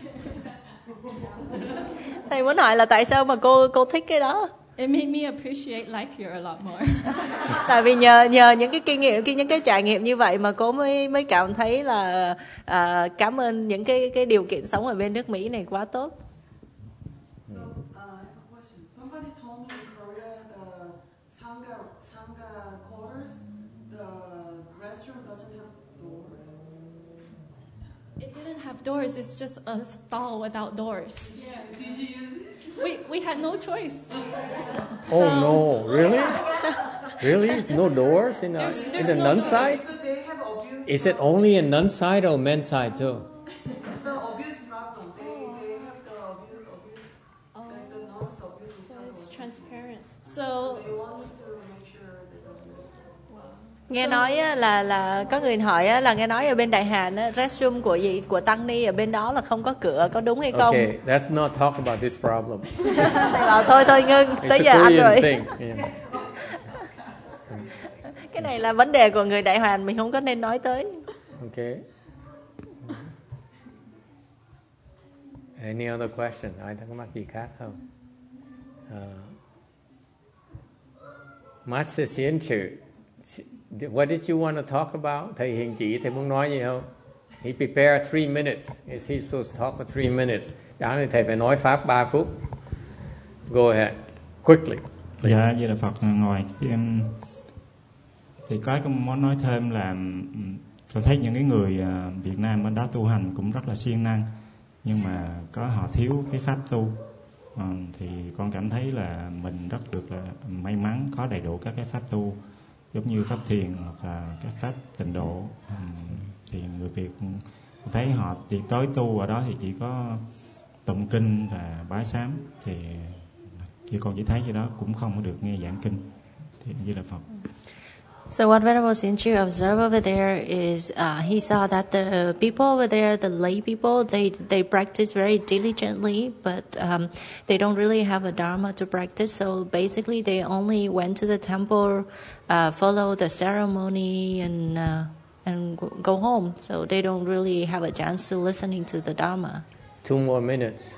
Speaker 1: Thầy muốn hỏi là tại sao mà cô cô thích cái đó?
Speaker 10: It made me appreciate life here a lot more.
Speaker 1: Tại vì nhờ nhờ những cái kinh nghiệm, những cái trải nghiệm như vậy mà cô mới mới cảm thấy là uh, cảm ơn những cái cái điều kiện sống ở bên nước Mỹ này quá tốt.
Speaker 13: So, uh, I have a question. Somebody told me in Korea the sangha sangha quarters, the restroom doesn't have door.
Speaker 10: It didn't have doors. It's just a stall without doors.
Speaker 13: Yeah. Did you use it?
Speaker 10: We we had no choice.
Speaker 2: Oh
Speaker 10: so,
Speaker 2: no, really? Really? There's no doors in,
Speaker 10: there's,
Speaker 2: the,
Speaker 10: there's
Speaker 2: in the
Speaker 10: no
Speaker 2: nun
Speaker 10: doors.
Speaker 2: side? Is it only in nun side or men's side too?
Speaker 13: It's the abuse problem. They, they have the abuse, abuse
Speaker 10: oh.
Speaker 13: like the nuns abuse each
Speaker 10: So
Speaker 13: other.
Speaker 10: it's transparent. So,
Speaker 13: So they wanted to make sure that doesn't
Speaker 1: Nghe nói á, là là có người hỏi á, là nghe nói ở bên Đại Hàn á, restroom của gì của tăng ni ở bên đó là không có cửa, có đúng hay không?
Speaker 2: Okay, let's not talk about this problem.
Speaker 1: Thầy bảo thôi thôi ngưng, tới giờ ăn rồi.
Speaker 2: Yeah.
Speaker 1: Cái này là vấn đề của người Đại Hàn, mình không có nên nói tới.
Speaker 2: Okay. Any other question? Ai thắc mắc gì khác không? Uh, Master Xian Chu, what did you want to talk about? Thầy Hiền Chỉ, thầy muốn nói gì không? He prepared three minutes. Is he supposed to talk for three minutes? Đáng thì thầy phải nói pháp ba phút. Go ahead, quickly.
Speaker 7: Please. Dạ, vậy là Phật ngồi cái em thì có cái muốn nói thêm là tôi thấy những cái người Việt Nam bên đó tu hành cũng rất là siêng năng, nhưng mà có họ thiếu cái pháp tu, uh, thì con cảm thấy là mình rất được là may mắn có đầy đủ các cái pháp tu giống như pháp thiền hoặc là các pháp tịnh độ. Um, thì người Việt thấy họ chỉ tới tu ở đó thì chỉ có tụng kinh và bái sám, thì khi con chỉ thấy cái đó cũng không có được nghe giảng kinh thì như là Phật.
Speaker 1: So what Venerable Sinchi observed over there is uh, he saw that the people over there, the lay people, they they practice very diligently, but um, they don't really have a dharma to practice. So basically, they only went to the temple, uh, follow the ceremony, and uh, and go home. So they don't really have a chance to listening to the dharma.
Speaker 2: Two more minutes.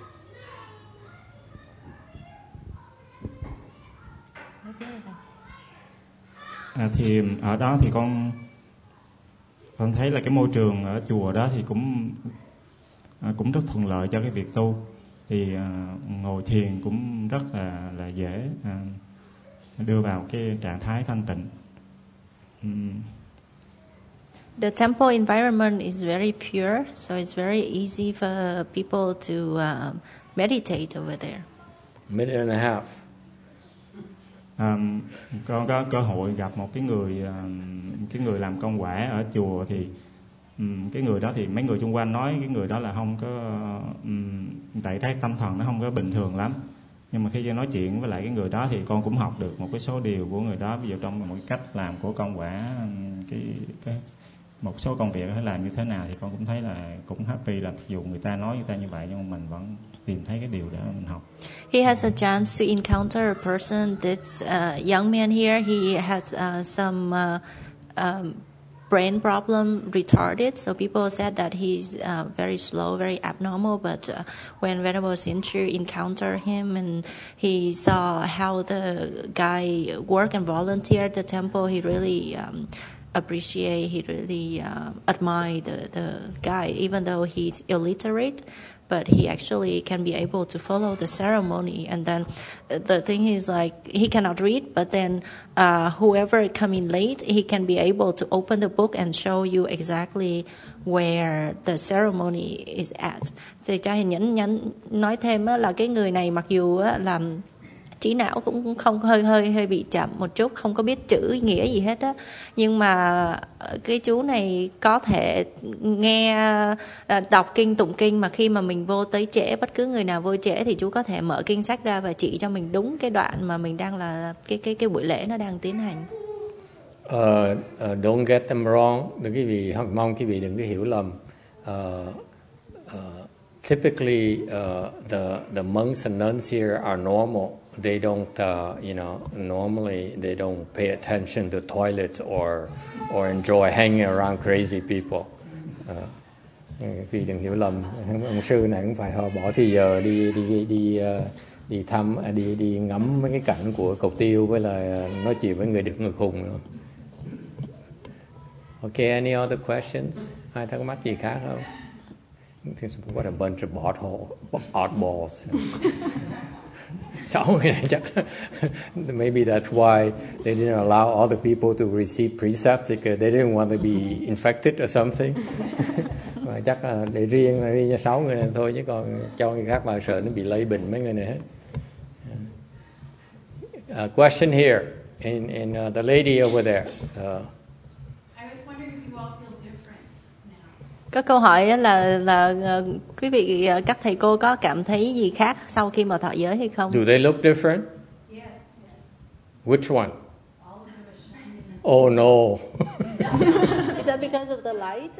Speaker 7: À, thì ở đó thì con con thấy là cái môi trường ở chùa đó thì cũng à, cũng rất thuận lợi cho cái việc tu, thì à, ngồi thiền cũng rất là là dễ à, đưa vào cái trạng thái thanh tịnh. Um.
Speaker 1: The temple environment is very pure, so it's very easy for people to uh, meditate over there.
Speaker 2: Minute and a half.
Speaker 7: Um, con có cơ hội gặp một cái người um, cái người làm công quả ở chùa, thì um, cái người đó thì mấy người xung quanh nói cái người đó là không có um, tại cái tâm thần nó không có bình thường lắm, nhưng mà khi nói chuyện với lại cái người đó thì con cũng học được một cái số điều của người đó, ví dụ trong một cái cách làm của công quả, cái, cái một số công việc phải làm như thế nào, thì con cũng thấy là cũng happy là dù người ta nói người ta như vậy nhưng mà mình vẫn tìm thấy cái điều đó mình học.
Speaker 1: He has a chance to encounter a person. This uh, young man here, he has uh, some uh, um, brain problem, retarded. So people said that he's uh, very slow, very abnormal. But uh, when Venerable Sinchi encountered him and he saw how the guy work and volunteer at the temple, he really um, appreciate, he really uh, admire the, the guy, even though he's illiterate. But he actually can be able to follow the ceremony. And then the thing is, like, he cannot read, but then uh, whoever come in late, he can be able to open the book and show you exactly where the ceremony is at. Thì cho hình nhẫn nhẫn nói thêm á, là cái người này mặc dù á, làm trí não cũng không hơi hơi hơi bị chậm một chút, không có biết chữ nghĩa gì hết á, nhưng mà cái chú này có thể nghe đọc kinh tụng kinh, mà khi mà mình vô tới trễ, bất cứ người nào vô trễ thì chú có thể mở kinh sách ra và chỉ cho mình đúng cái đoạn mà mình đang là cái cái cái buổi lễ nó đang tiến hành.
Speaker 2: Uh, uh, don't get them wrong, đừng quý vị mong quý vị đừng có hiểu lầm. Uh, uh, typically uh, the the monks and nuns here are normal. They don't, uh, you know, normally they don't pay attention to toilets or or enjoy hanging around crazy people. Uh, vì đừng hiểu lầm, ông sư này cũng phải họ bỏ thì giờ đi đi đi đi, uh, đi thăm, đi đi ngắm mấy cái cảnh của cầu tiêu với là nói chuyện với người được người khùng nữa. Okay, any other questions? Ai thắc mắc gì khác không? What a bunch of butthole, oddballs. Sáu người này chắc maybe that's why they didn't allow other people to receive precepts, because they didn't want to be infected or something. Mà chắc là để riêng là riêng cho sáu người này thôi, chứ còn cho người khác vào sợ nó bị lây bệnh mấy người này hết. Uh, question here, in in uh, the lady over there. Uh,
Speaker 1: Có câu hỏi là là uh, quý vị uh, các thầy cô có cảm thấy gì khác sau khi mà thọ giới hay không?
Speaker 2: Do they look different?
Speaker 8: Yes.
Speaker 2: Which one? Oh no.
Speaker 1: Is that because of the light?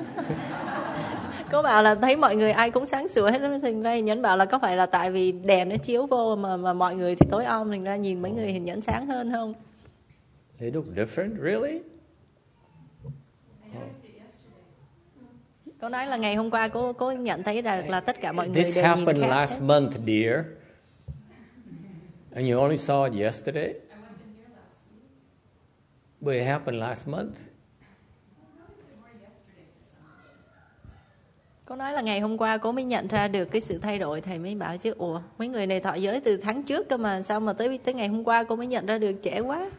Speaker 1: Cô bảo là thấy mọi người ai cũng sáng sủa hết, thành ra Nhẫn bảo là có phải là tại vì đèn nó chiếu vô mà mà mọi người thì tối om, thành ra nhìn mấy người hình Nhẫn sáng hơn không?
Speaker 2: They look different, really?
Speaker 1: Cô nói là ngày hôm qua cô cô nhận thấy là là tất cả mọi người
Speaker 2: This
Speaker 1: đều nhìn
Speaker 2: happened
Speaker 1: khác
Speaker 2: last
Speaker 1: hết.
Speaker 2: month, dear. And you only saw it yesterday? I wasn't here last week. But it happened last month.
Speaker 1: Cô nói là ngày hôm qua cô mới nhận ra được cái sự thay đổi, thầy mới bảo chứ ủa mấy người này thọ giới từ tháng trước cơ mà sao mà tới tới ngày hôm qua cô mới nhận ra được, trễ quá.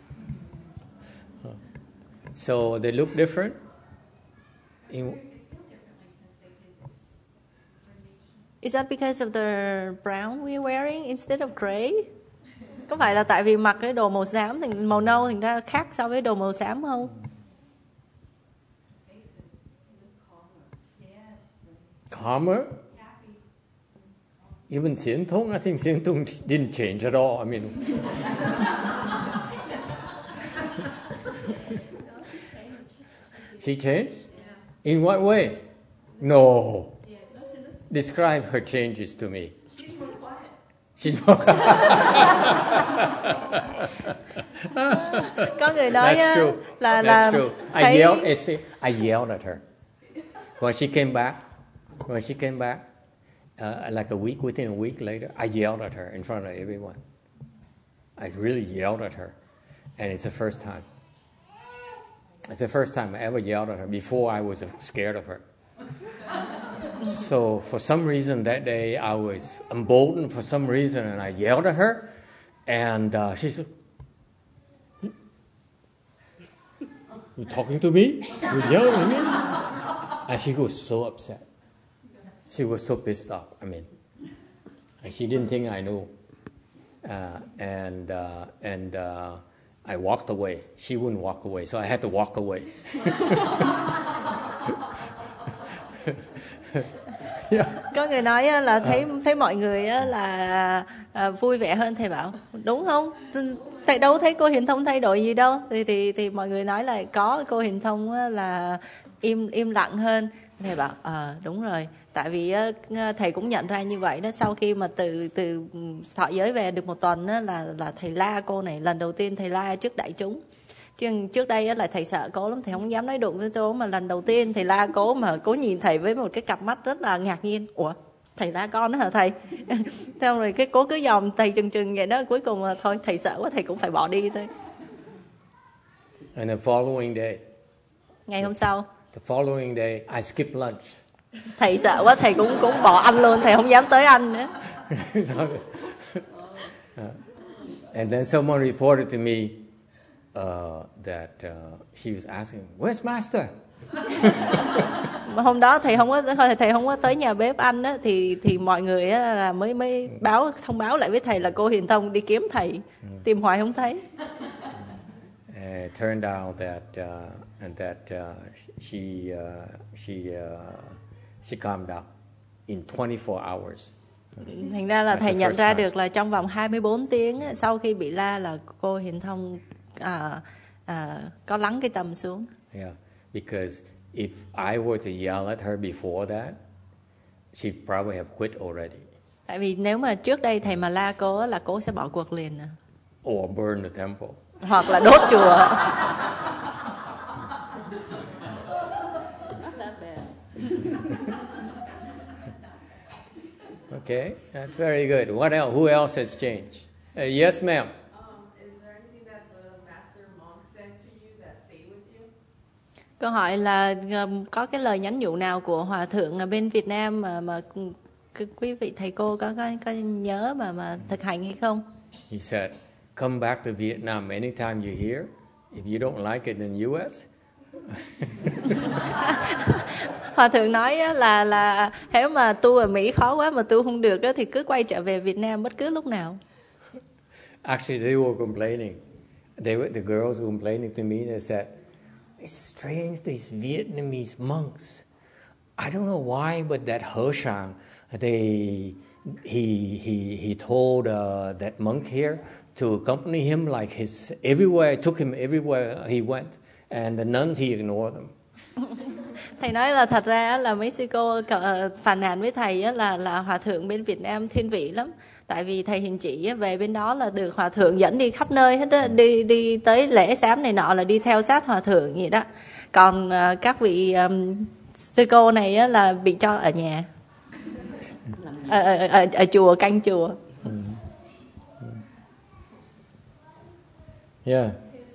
Speaker 2: So they look different? In...
Speaker 1: Is that because of the brown we're wearing instead of gray? Có phải là tại vì mặc cái đồ màu xám thì màu nâu thành ra khác so với đồ màu xám không?
Speaker 2: Calmer? Even Xian Tong, I think Xian Tong didn't change at all. I mean, she changed? In what way? No. Describe her changes to me.
Speaker 8: She's more quiet.
Speaker 2: She's more quiet.
Speaker 1: Có người nói
Speaker 2: That's true.
Speaker 1: là
Speaker 2: That's
Speaker 1: là
Speaker 2: true. I
Speaker 1: thấy
Speaker 2: yelled. I, say, I yelled at her when she came back. When she came back, uh, like a week, within a week later, I yelled at her in front of everyone. I really yelled at her, and it's the first time. It's the first time I ever yelled at her. Before, I was scared of her. So for some reason that day, I was emboldened for some reason, and I yelled at her, and uh, she said, "You talking to me? You yelling at me?" And she was so upset. She was so pissed off. I mean, and she didn't think I knew. Uh, and uh, and uh, I walked away. She wouldn't walk away, so I had to walk away. Yeah.
Speaker 1: Có người nói là thấy thấy mọi người là à, vui vẻ hơn. Thầy bảo đúng không? Thầy đâu thấy cô Hiền Thông thay đổi gì đâu. Thì thì thì mọi người nói là có, cô Hiền Thông là im im lặng hơn. Thầy bảo à, đúng rồi. Tại vì thầy cũng nhận ra như vậy đó. Sau khi mà từ từ thọ giới về được một tuần đó, là là thầy la cô này, lần đầu tiên thầy la trước đại chúng. Chứ trước đây là thầy sợ cô lắm, thầy không dám nói đụng với cô, mà lần đầu tiên thầy la cô mà cô nhìn thầy với một cái cặp mắt rất là ngạc nhiên. Ủa, thầy la con đó hả thầy? Xong rồi cái cô cứ dòm thầy chừng chừng vậy đó, cuối cùng là thôi thầy sợ quá thầy cũng phải bỏ đi thôi.
Speaker 2: And the following day.
Speaker 1: Ngày hôm sau.
Speaker 2: The following day, I skipped lunch.
Speaker 1: Thầy sợ quá thầy cũng cũng bỏ ăn luôn, thầy không dám tới ăn nữa.
Speaker 2: And then someone reported to me uh, that uh, she was asking, "Where's Master?"
Speaker 1: Mà hôm đó thầy không có thầy không có tới nhà bếp ăn á, thì thì mọi người á là mới mới báo thông báo lại với thầy là cô Hiền Thông đi kiếm thầy, mm. tìm hoài không thấy.
Speaker 2: And it turned out that uh, and that uh, she uh, she uh, she calmed down in twenty-four hours.
Speaker 1: Thành ra là thầy nhận ra được là trong vòng hai mươi bốn tiếng á, sau khi bị la là cô Hiền Thông à, à, có lắng cái tâm xuống.
Speaker 2: Yeah, because if I were to yell at her before that, she'd probably have quit already.
Speaker 1: Tại vì nếu mà trước đây thầy mà la cô là cô sẽ bỏ cuộc liền.
Speaker 2: Or burn the temple.
Speaker 1: Hoặc là đốt chùa.
Speaker 2: Okay, that's very good. What else? Who else has changed? Uh, yes, ma'am.
Speaker 8: Um, is there anything that the master monk said to you that stayed with you?
Speaker 1: Câu hỏi là có cái lời nhắn nhủ nào của hòa thượng ở bên Việt Nam mà mà quý vị thầy cô có có, có nhớ mà mà thực hành hay không?
Speaker 2: He said, "Come back to Vietnam anytime you're here. If you don't like it in U S."
Speaker 1: Hòa thượng nói là là nếu mà tu ở Mỹ khó quá mà tu không được thì cứ quay trở về Việt Nam bất cứ lúc nào.
Speaker 2: Actually, they were complaining. They were the girls were complaining to me. They said, "It's strange these Vietnamese monks. I don't know why, but that Hershang, they he he he told uh, that monk here to accompany him like his everywhere. Took him everywhere he went, and the nuns he ignored them."
Speaker 1: Thầy nói là thật ra là mấy sư cô phàn nàn với thầy là là hòa thượng bên Việt Nam thiên vị lắm. Tại vì thầy Hiền Chỉ về bên đó là được hòa thượng dẫn đi khắp nơi hết đó, đi đi tới lễ sám này nọ là đi theo sát hòa thượng vậy đó. Còn uh, các vị um, sư cô này là bị cho ở nhà, ở, ở, ở, ở chùa canh chùa.
Speaker 2: Yeah.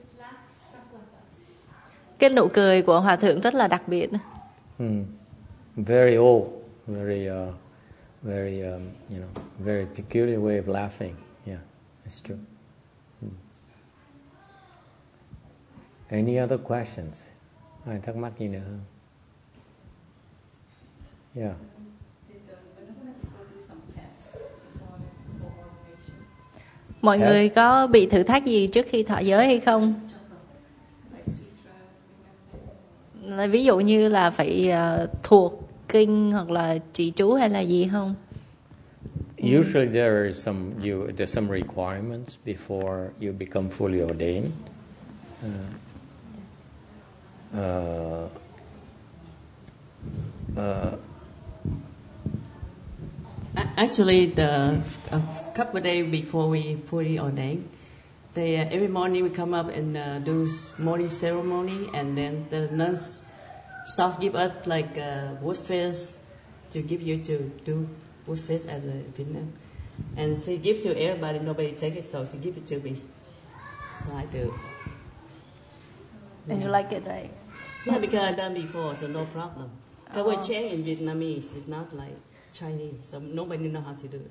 Speaker 1: Cái nụ cười của hòa thượng rất là đặc biệt.
Speaker 2: Mm. Very old, very, uh, very, um, you know, very peculiar way of laughing. Yeah, that's true. Mm. Any other questions? Ai thắc mắc gì nữa không? Yeah.
Speaker 6: Thì từ nó có là
Speaker 1: Mọi
Speaker 2: test?
Speaker 1: người có bị thử thách gì trước khi thọ giới hay không? Là ví dụ như là phải uh, thuộc kinh hoặc là trì chú hay là gì không?
Speaker 2: Usually there is some you there's some requirements before you become fully ordained. Uh, uh, uh,
Speaker 3: Actually, the a couple of days before we fully ordained, they uh, every morning we come up and uh, do morning ceremony, and then the nuns start give us like uh, wood face to give you to do wood face as a Vietnam, and she give to everybody. Nobody take it, so she give it to me. So I do.
Speaker 1: And you like it, right?
Speaker 3: Yeah, because I've done before, so no problem. Because we change in Vietnamese, it's not like Chinese, so nobody know how to do it.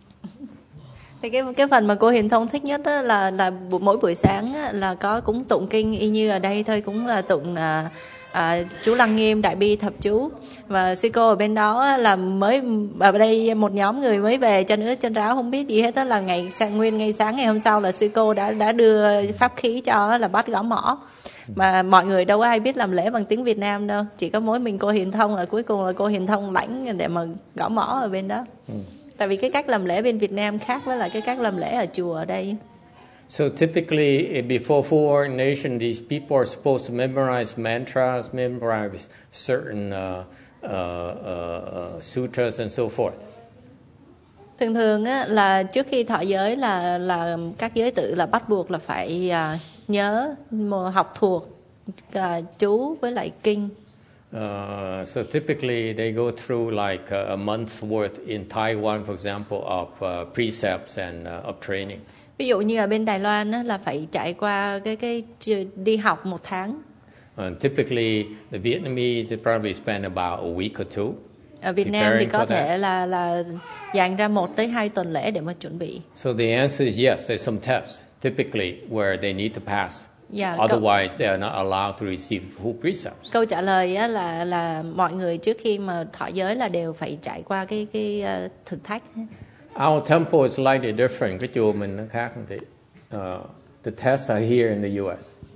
Speaker 1: Thì cái cái phần mà cô Hiền Thông thích nhất á, là là mỗi buổi sáng á, là có cũng tụng kinh y như ở đây thôi, cũng là tụng à, à, chú Lăng Nghiêm Đại Bi Thập Chú. Và sư cô ở bên đó á, là mới ở đây một nhóm người mới về chân ướt chân ráo không biết gì hết á, là ngày nguyên ngày sáng ngày hôm sau là sư cô đã đã đưa pháp khí cho là bắt gõ mõ. Mà mọi người đâu có ai biết làm lễ bằng tiếng Việt Nam đâu, chỉ có mỗi mình cô Hiền Thông là cuối cùng là cô Hiền Thông lãnh để mà gõ mõ ở bên đó. Ừ. Tại vì cái cách làm lễ bên Việt Nam khác với lại cái cách làm lễ ở chùa ở đây.
Speaker 2: So typically, before full ordination, these people are supposed to memorize mantras, memorize certain uh, uh, uh, sutras and so forth.
Speaker 1: Thường thường á, là trước khi thọ giới là là các giới tử là bắt buộc là phải uh, nhớ học thuộc uh, chú với lại kinh.
Speaker 2: Uh, so typically they go through like a, a month's worth in Taiwan, for example, of uh, precepts and uh, of training.
Speaker 1: Ví dụ như ở bên Đài Loan á, là phải trải qua cái cái đi học một tháng.
Speaker 2: And typically the Vietnamese they probably spend about a week or two.
Speaker 1: Ở Việt Nam thì có thể là là dành ra một tới hai tuần lễ để mà chuẩn bị.
Speaker 2: So the answer is yes. There's some tests typically where they need to pass.
Speaker 1: Yeah,
Speaker 2: otherwise they are not allowed to receive full precepts.
Speaker 1: Câu trả lời á, là là mọi người trước khi mà thọ giới là đều phải trải qua cái cái uh, thử thách.
Speaker 2: Our temple is slightly different. Cái chùa mình nó khác một tí. Uh, the tests are here in the U S.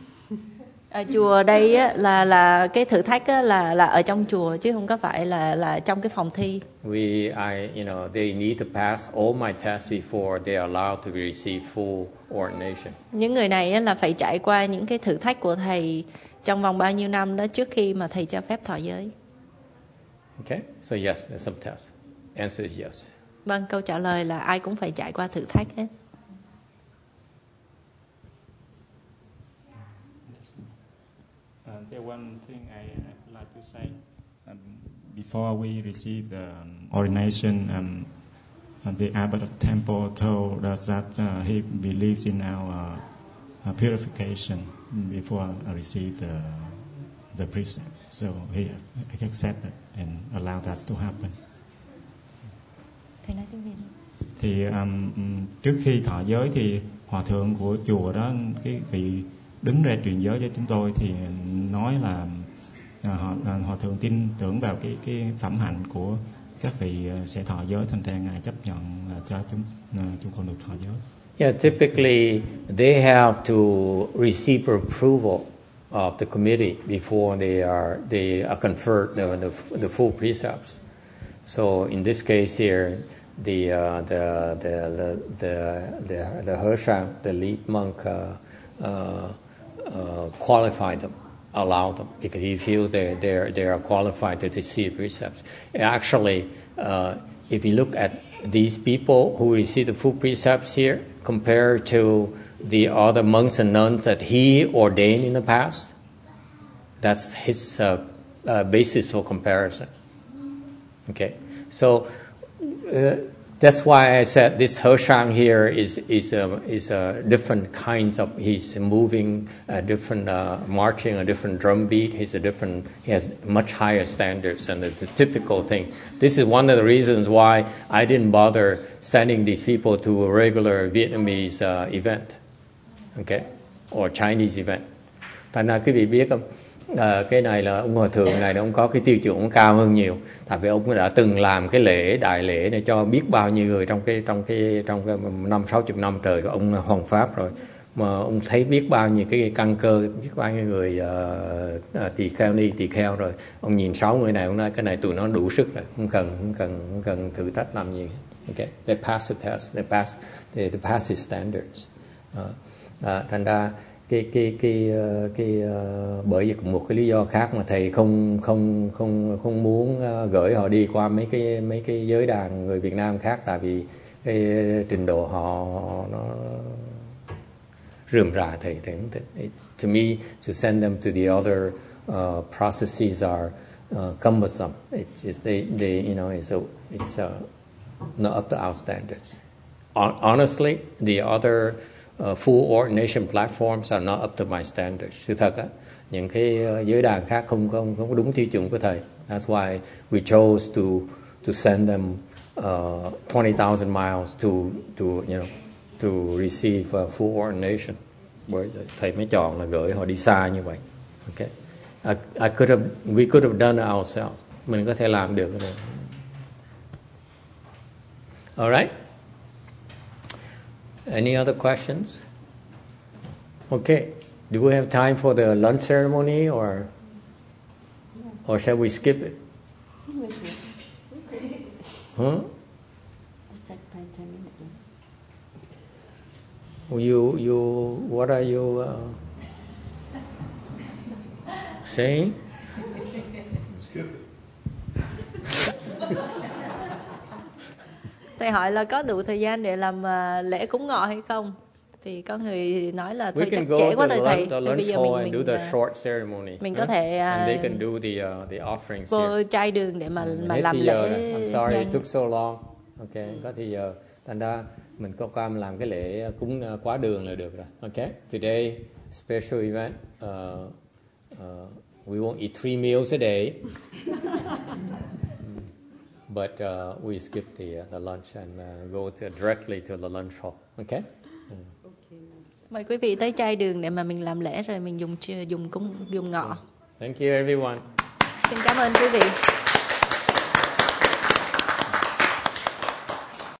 Speaker 1: Ở chùa đây á, là là cái thử thách á, là là ở trong chùa chứ không có phải là là trong cái phòng thi.
Speaker 2: We, I, you know, they need to pass all my tests before they are allowed to receive full ordination.
Speaker 1: Những người này á, là phải trải qua những cái thử thách của thầy trong vòng bao nhiêu năm đó trước khi mà thầy cho phép thọ giới.
Speaker 2: Okay, so yes, there's some tests. Answer is yes.
Speaker 1: Vâng, câu trả lời là ai cũng phải trải qua thử thách hết.
Speaker 7: Uh, there's one thing I I'd like to say. Um, before we receive the um, ordination, um, uh, the abbot of the temple told us that uh, he believes in our uh, uh, purification before I receive the the precept. So he accepted and allowed that to happen.
Speaker 1: Thầy nói tiếng Việt.
Speaker 7: Thì um, trước khi thọ giới thì hòa thượng của chùa đó, cái vị đứng ra truyền giới cho chúng tôi thì nói là uh, họ uh, hòa thượng tin tưởng vào cái cái phẩm hạnh của các vị uh, sẽ thọ giới, thành ra ngài chấp nhận uh, cho chúng uh, chúng con được thọ giới.
Speaker 2: Yeah, typically they have to receive approval of the committee before they are they are conferred the the, the full precepts. So in this case here, the uh, the, the the the the the Hershang, the lead monk, uh, uh, uh, qualified them, allowed them because he feels they they they are qualified to receive precepts. Actually, uh, if you look at these people who receive the full precepts here, compared to the other monks and nuns that he ordained in the past, that's his uh, uh, basis for comparison. Okay, so uh, that's why I said this Hershang here is is a is a different kinds of. He's moving a different uh, marching a different drum beat. He's a different. He has much higher standards than the, the typical thing. This is one of the reasons why I didn't bother sending these people to a regular Vietnamese uh, event, okay, or Chinese event. Thành ra quý vị biết không? À, cái này là ông hòa thượng này ông có cái tiêu chuẩn cao hơn nhiều, tại vì ông đã từng làm cái lễ đại lễ này cho biết bao nhiêu người trong cái trong cái trong cái năm sáu chục năm trời của ông hoằng pháp rồi, mà ông thấy biết bao nhiêu cái căn cơ, biết bao nhiêu người uh, uh, tỳ kheo ni tỳ kheo rồi, ông nhìn sáu người này ông nói cái này tụi nó đủ sức rồi, không cần không cần không cần thử thách làm gì. Okay, they pass the test, they pass they, they pass the standards. Uh, uh, thành ra cái cái cái cái, cái uh, bởi vì một cái lý do khác mà thầy không không không không muốn uh, gửi họ đi qua mấy cái mấy cái giới đàn người Việt Nam khác, tại vì cái trình độ họ nó rườm rà. Thầy thầy to me to send them to the other uh, processes are uh, cumbersome. It's, it's they they you know it's a, it's a, not up to our standards. Honestly, the other Uh, full ordination platforms are not up to my standards. Sự thật á, những cái uh, giới đàn khác không không không có đúng tiêu chuẩn của thầy. That's why we chose to to send them uh, twenty thousand miles to to you know to receive uh, full ordination. Bởi thầy mới chọn là gửi họ đi xa như vậy. Okay, I, I could have we could have done it ourselves. Mình có thể làm được cái này. All right. Any other questions? Okay. Do we have time for the lunch ceremony, or or shall we skip it? Huh? You you what are you uh, saying?
Speaker 14: Skip it.
Speaker 15: Thầy hỏi là có đủ thời gian để làm uh, lễ cúng ngọ hay không? Thì có người nói là thôi chắc trễ quá rồi thầy.
Speaker 2: Thì bây giờ mình mình, do the short ceremony.
Speaker 15: Mình có thể uh,
Speaker 2: and they can do the uh, the offerings
Speaker 15: vô trai đường để mà mà làm lễ.
Speaker 2: I'm sorry it took so long. Okay, có thì uh, thành ra mình có qua làm cái lễ cúng uh, quá đường là được rồi. Okay, today special event. Uh, uh, we won't eat three meals a day. But uh, we skip the uh, the lunch and uh, go to, directly to the lunch hall. Okay? Mm.
Speaker 15: Mời quý vị tới trai đường để mà mình làm lễ rồi mình dùng dùng cúng dùng ngọ.
Speaker 2: Thank you everyone.
Speaker 15: Xin cảm ơn quý vị.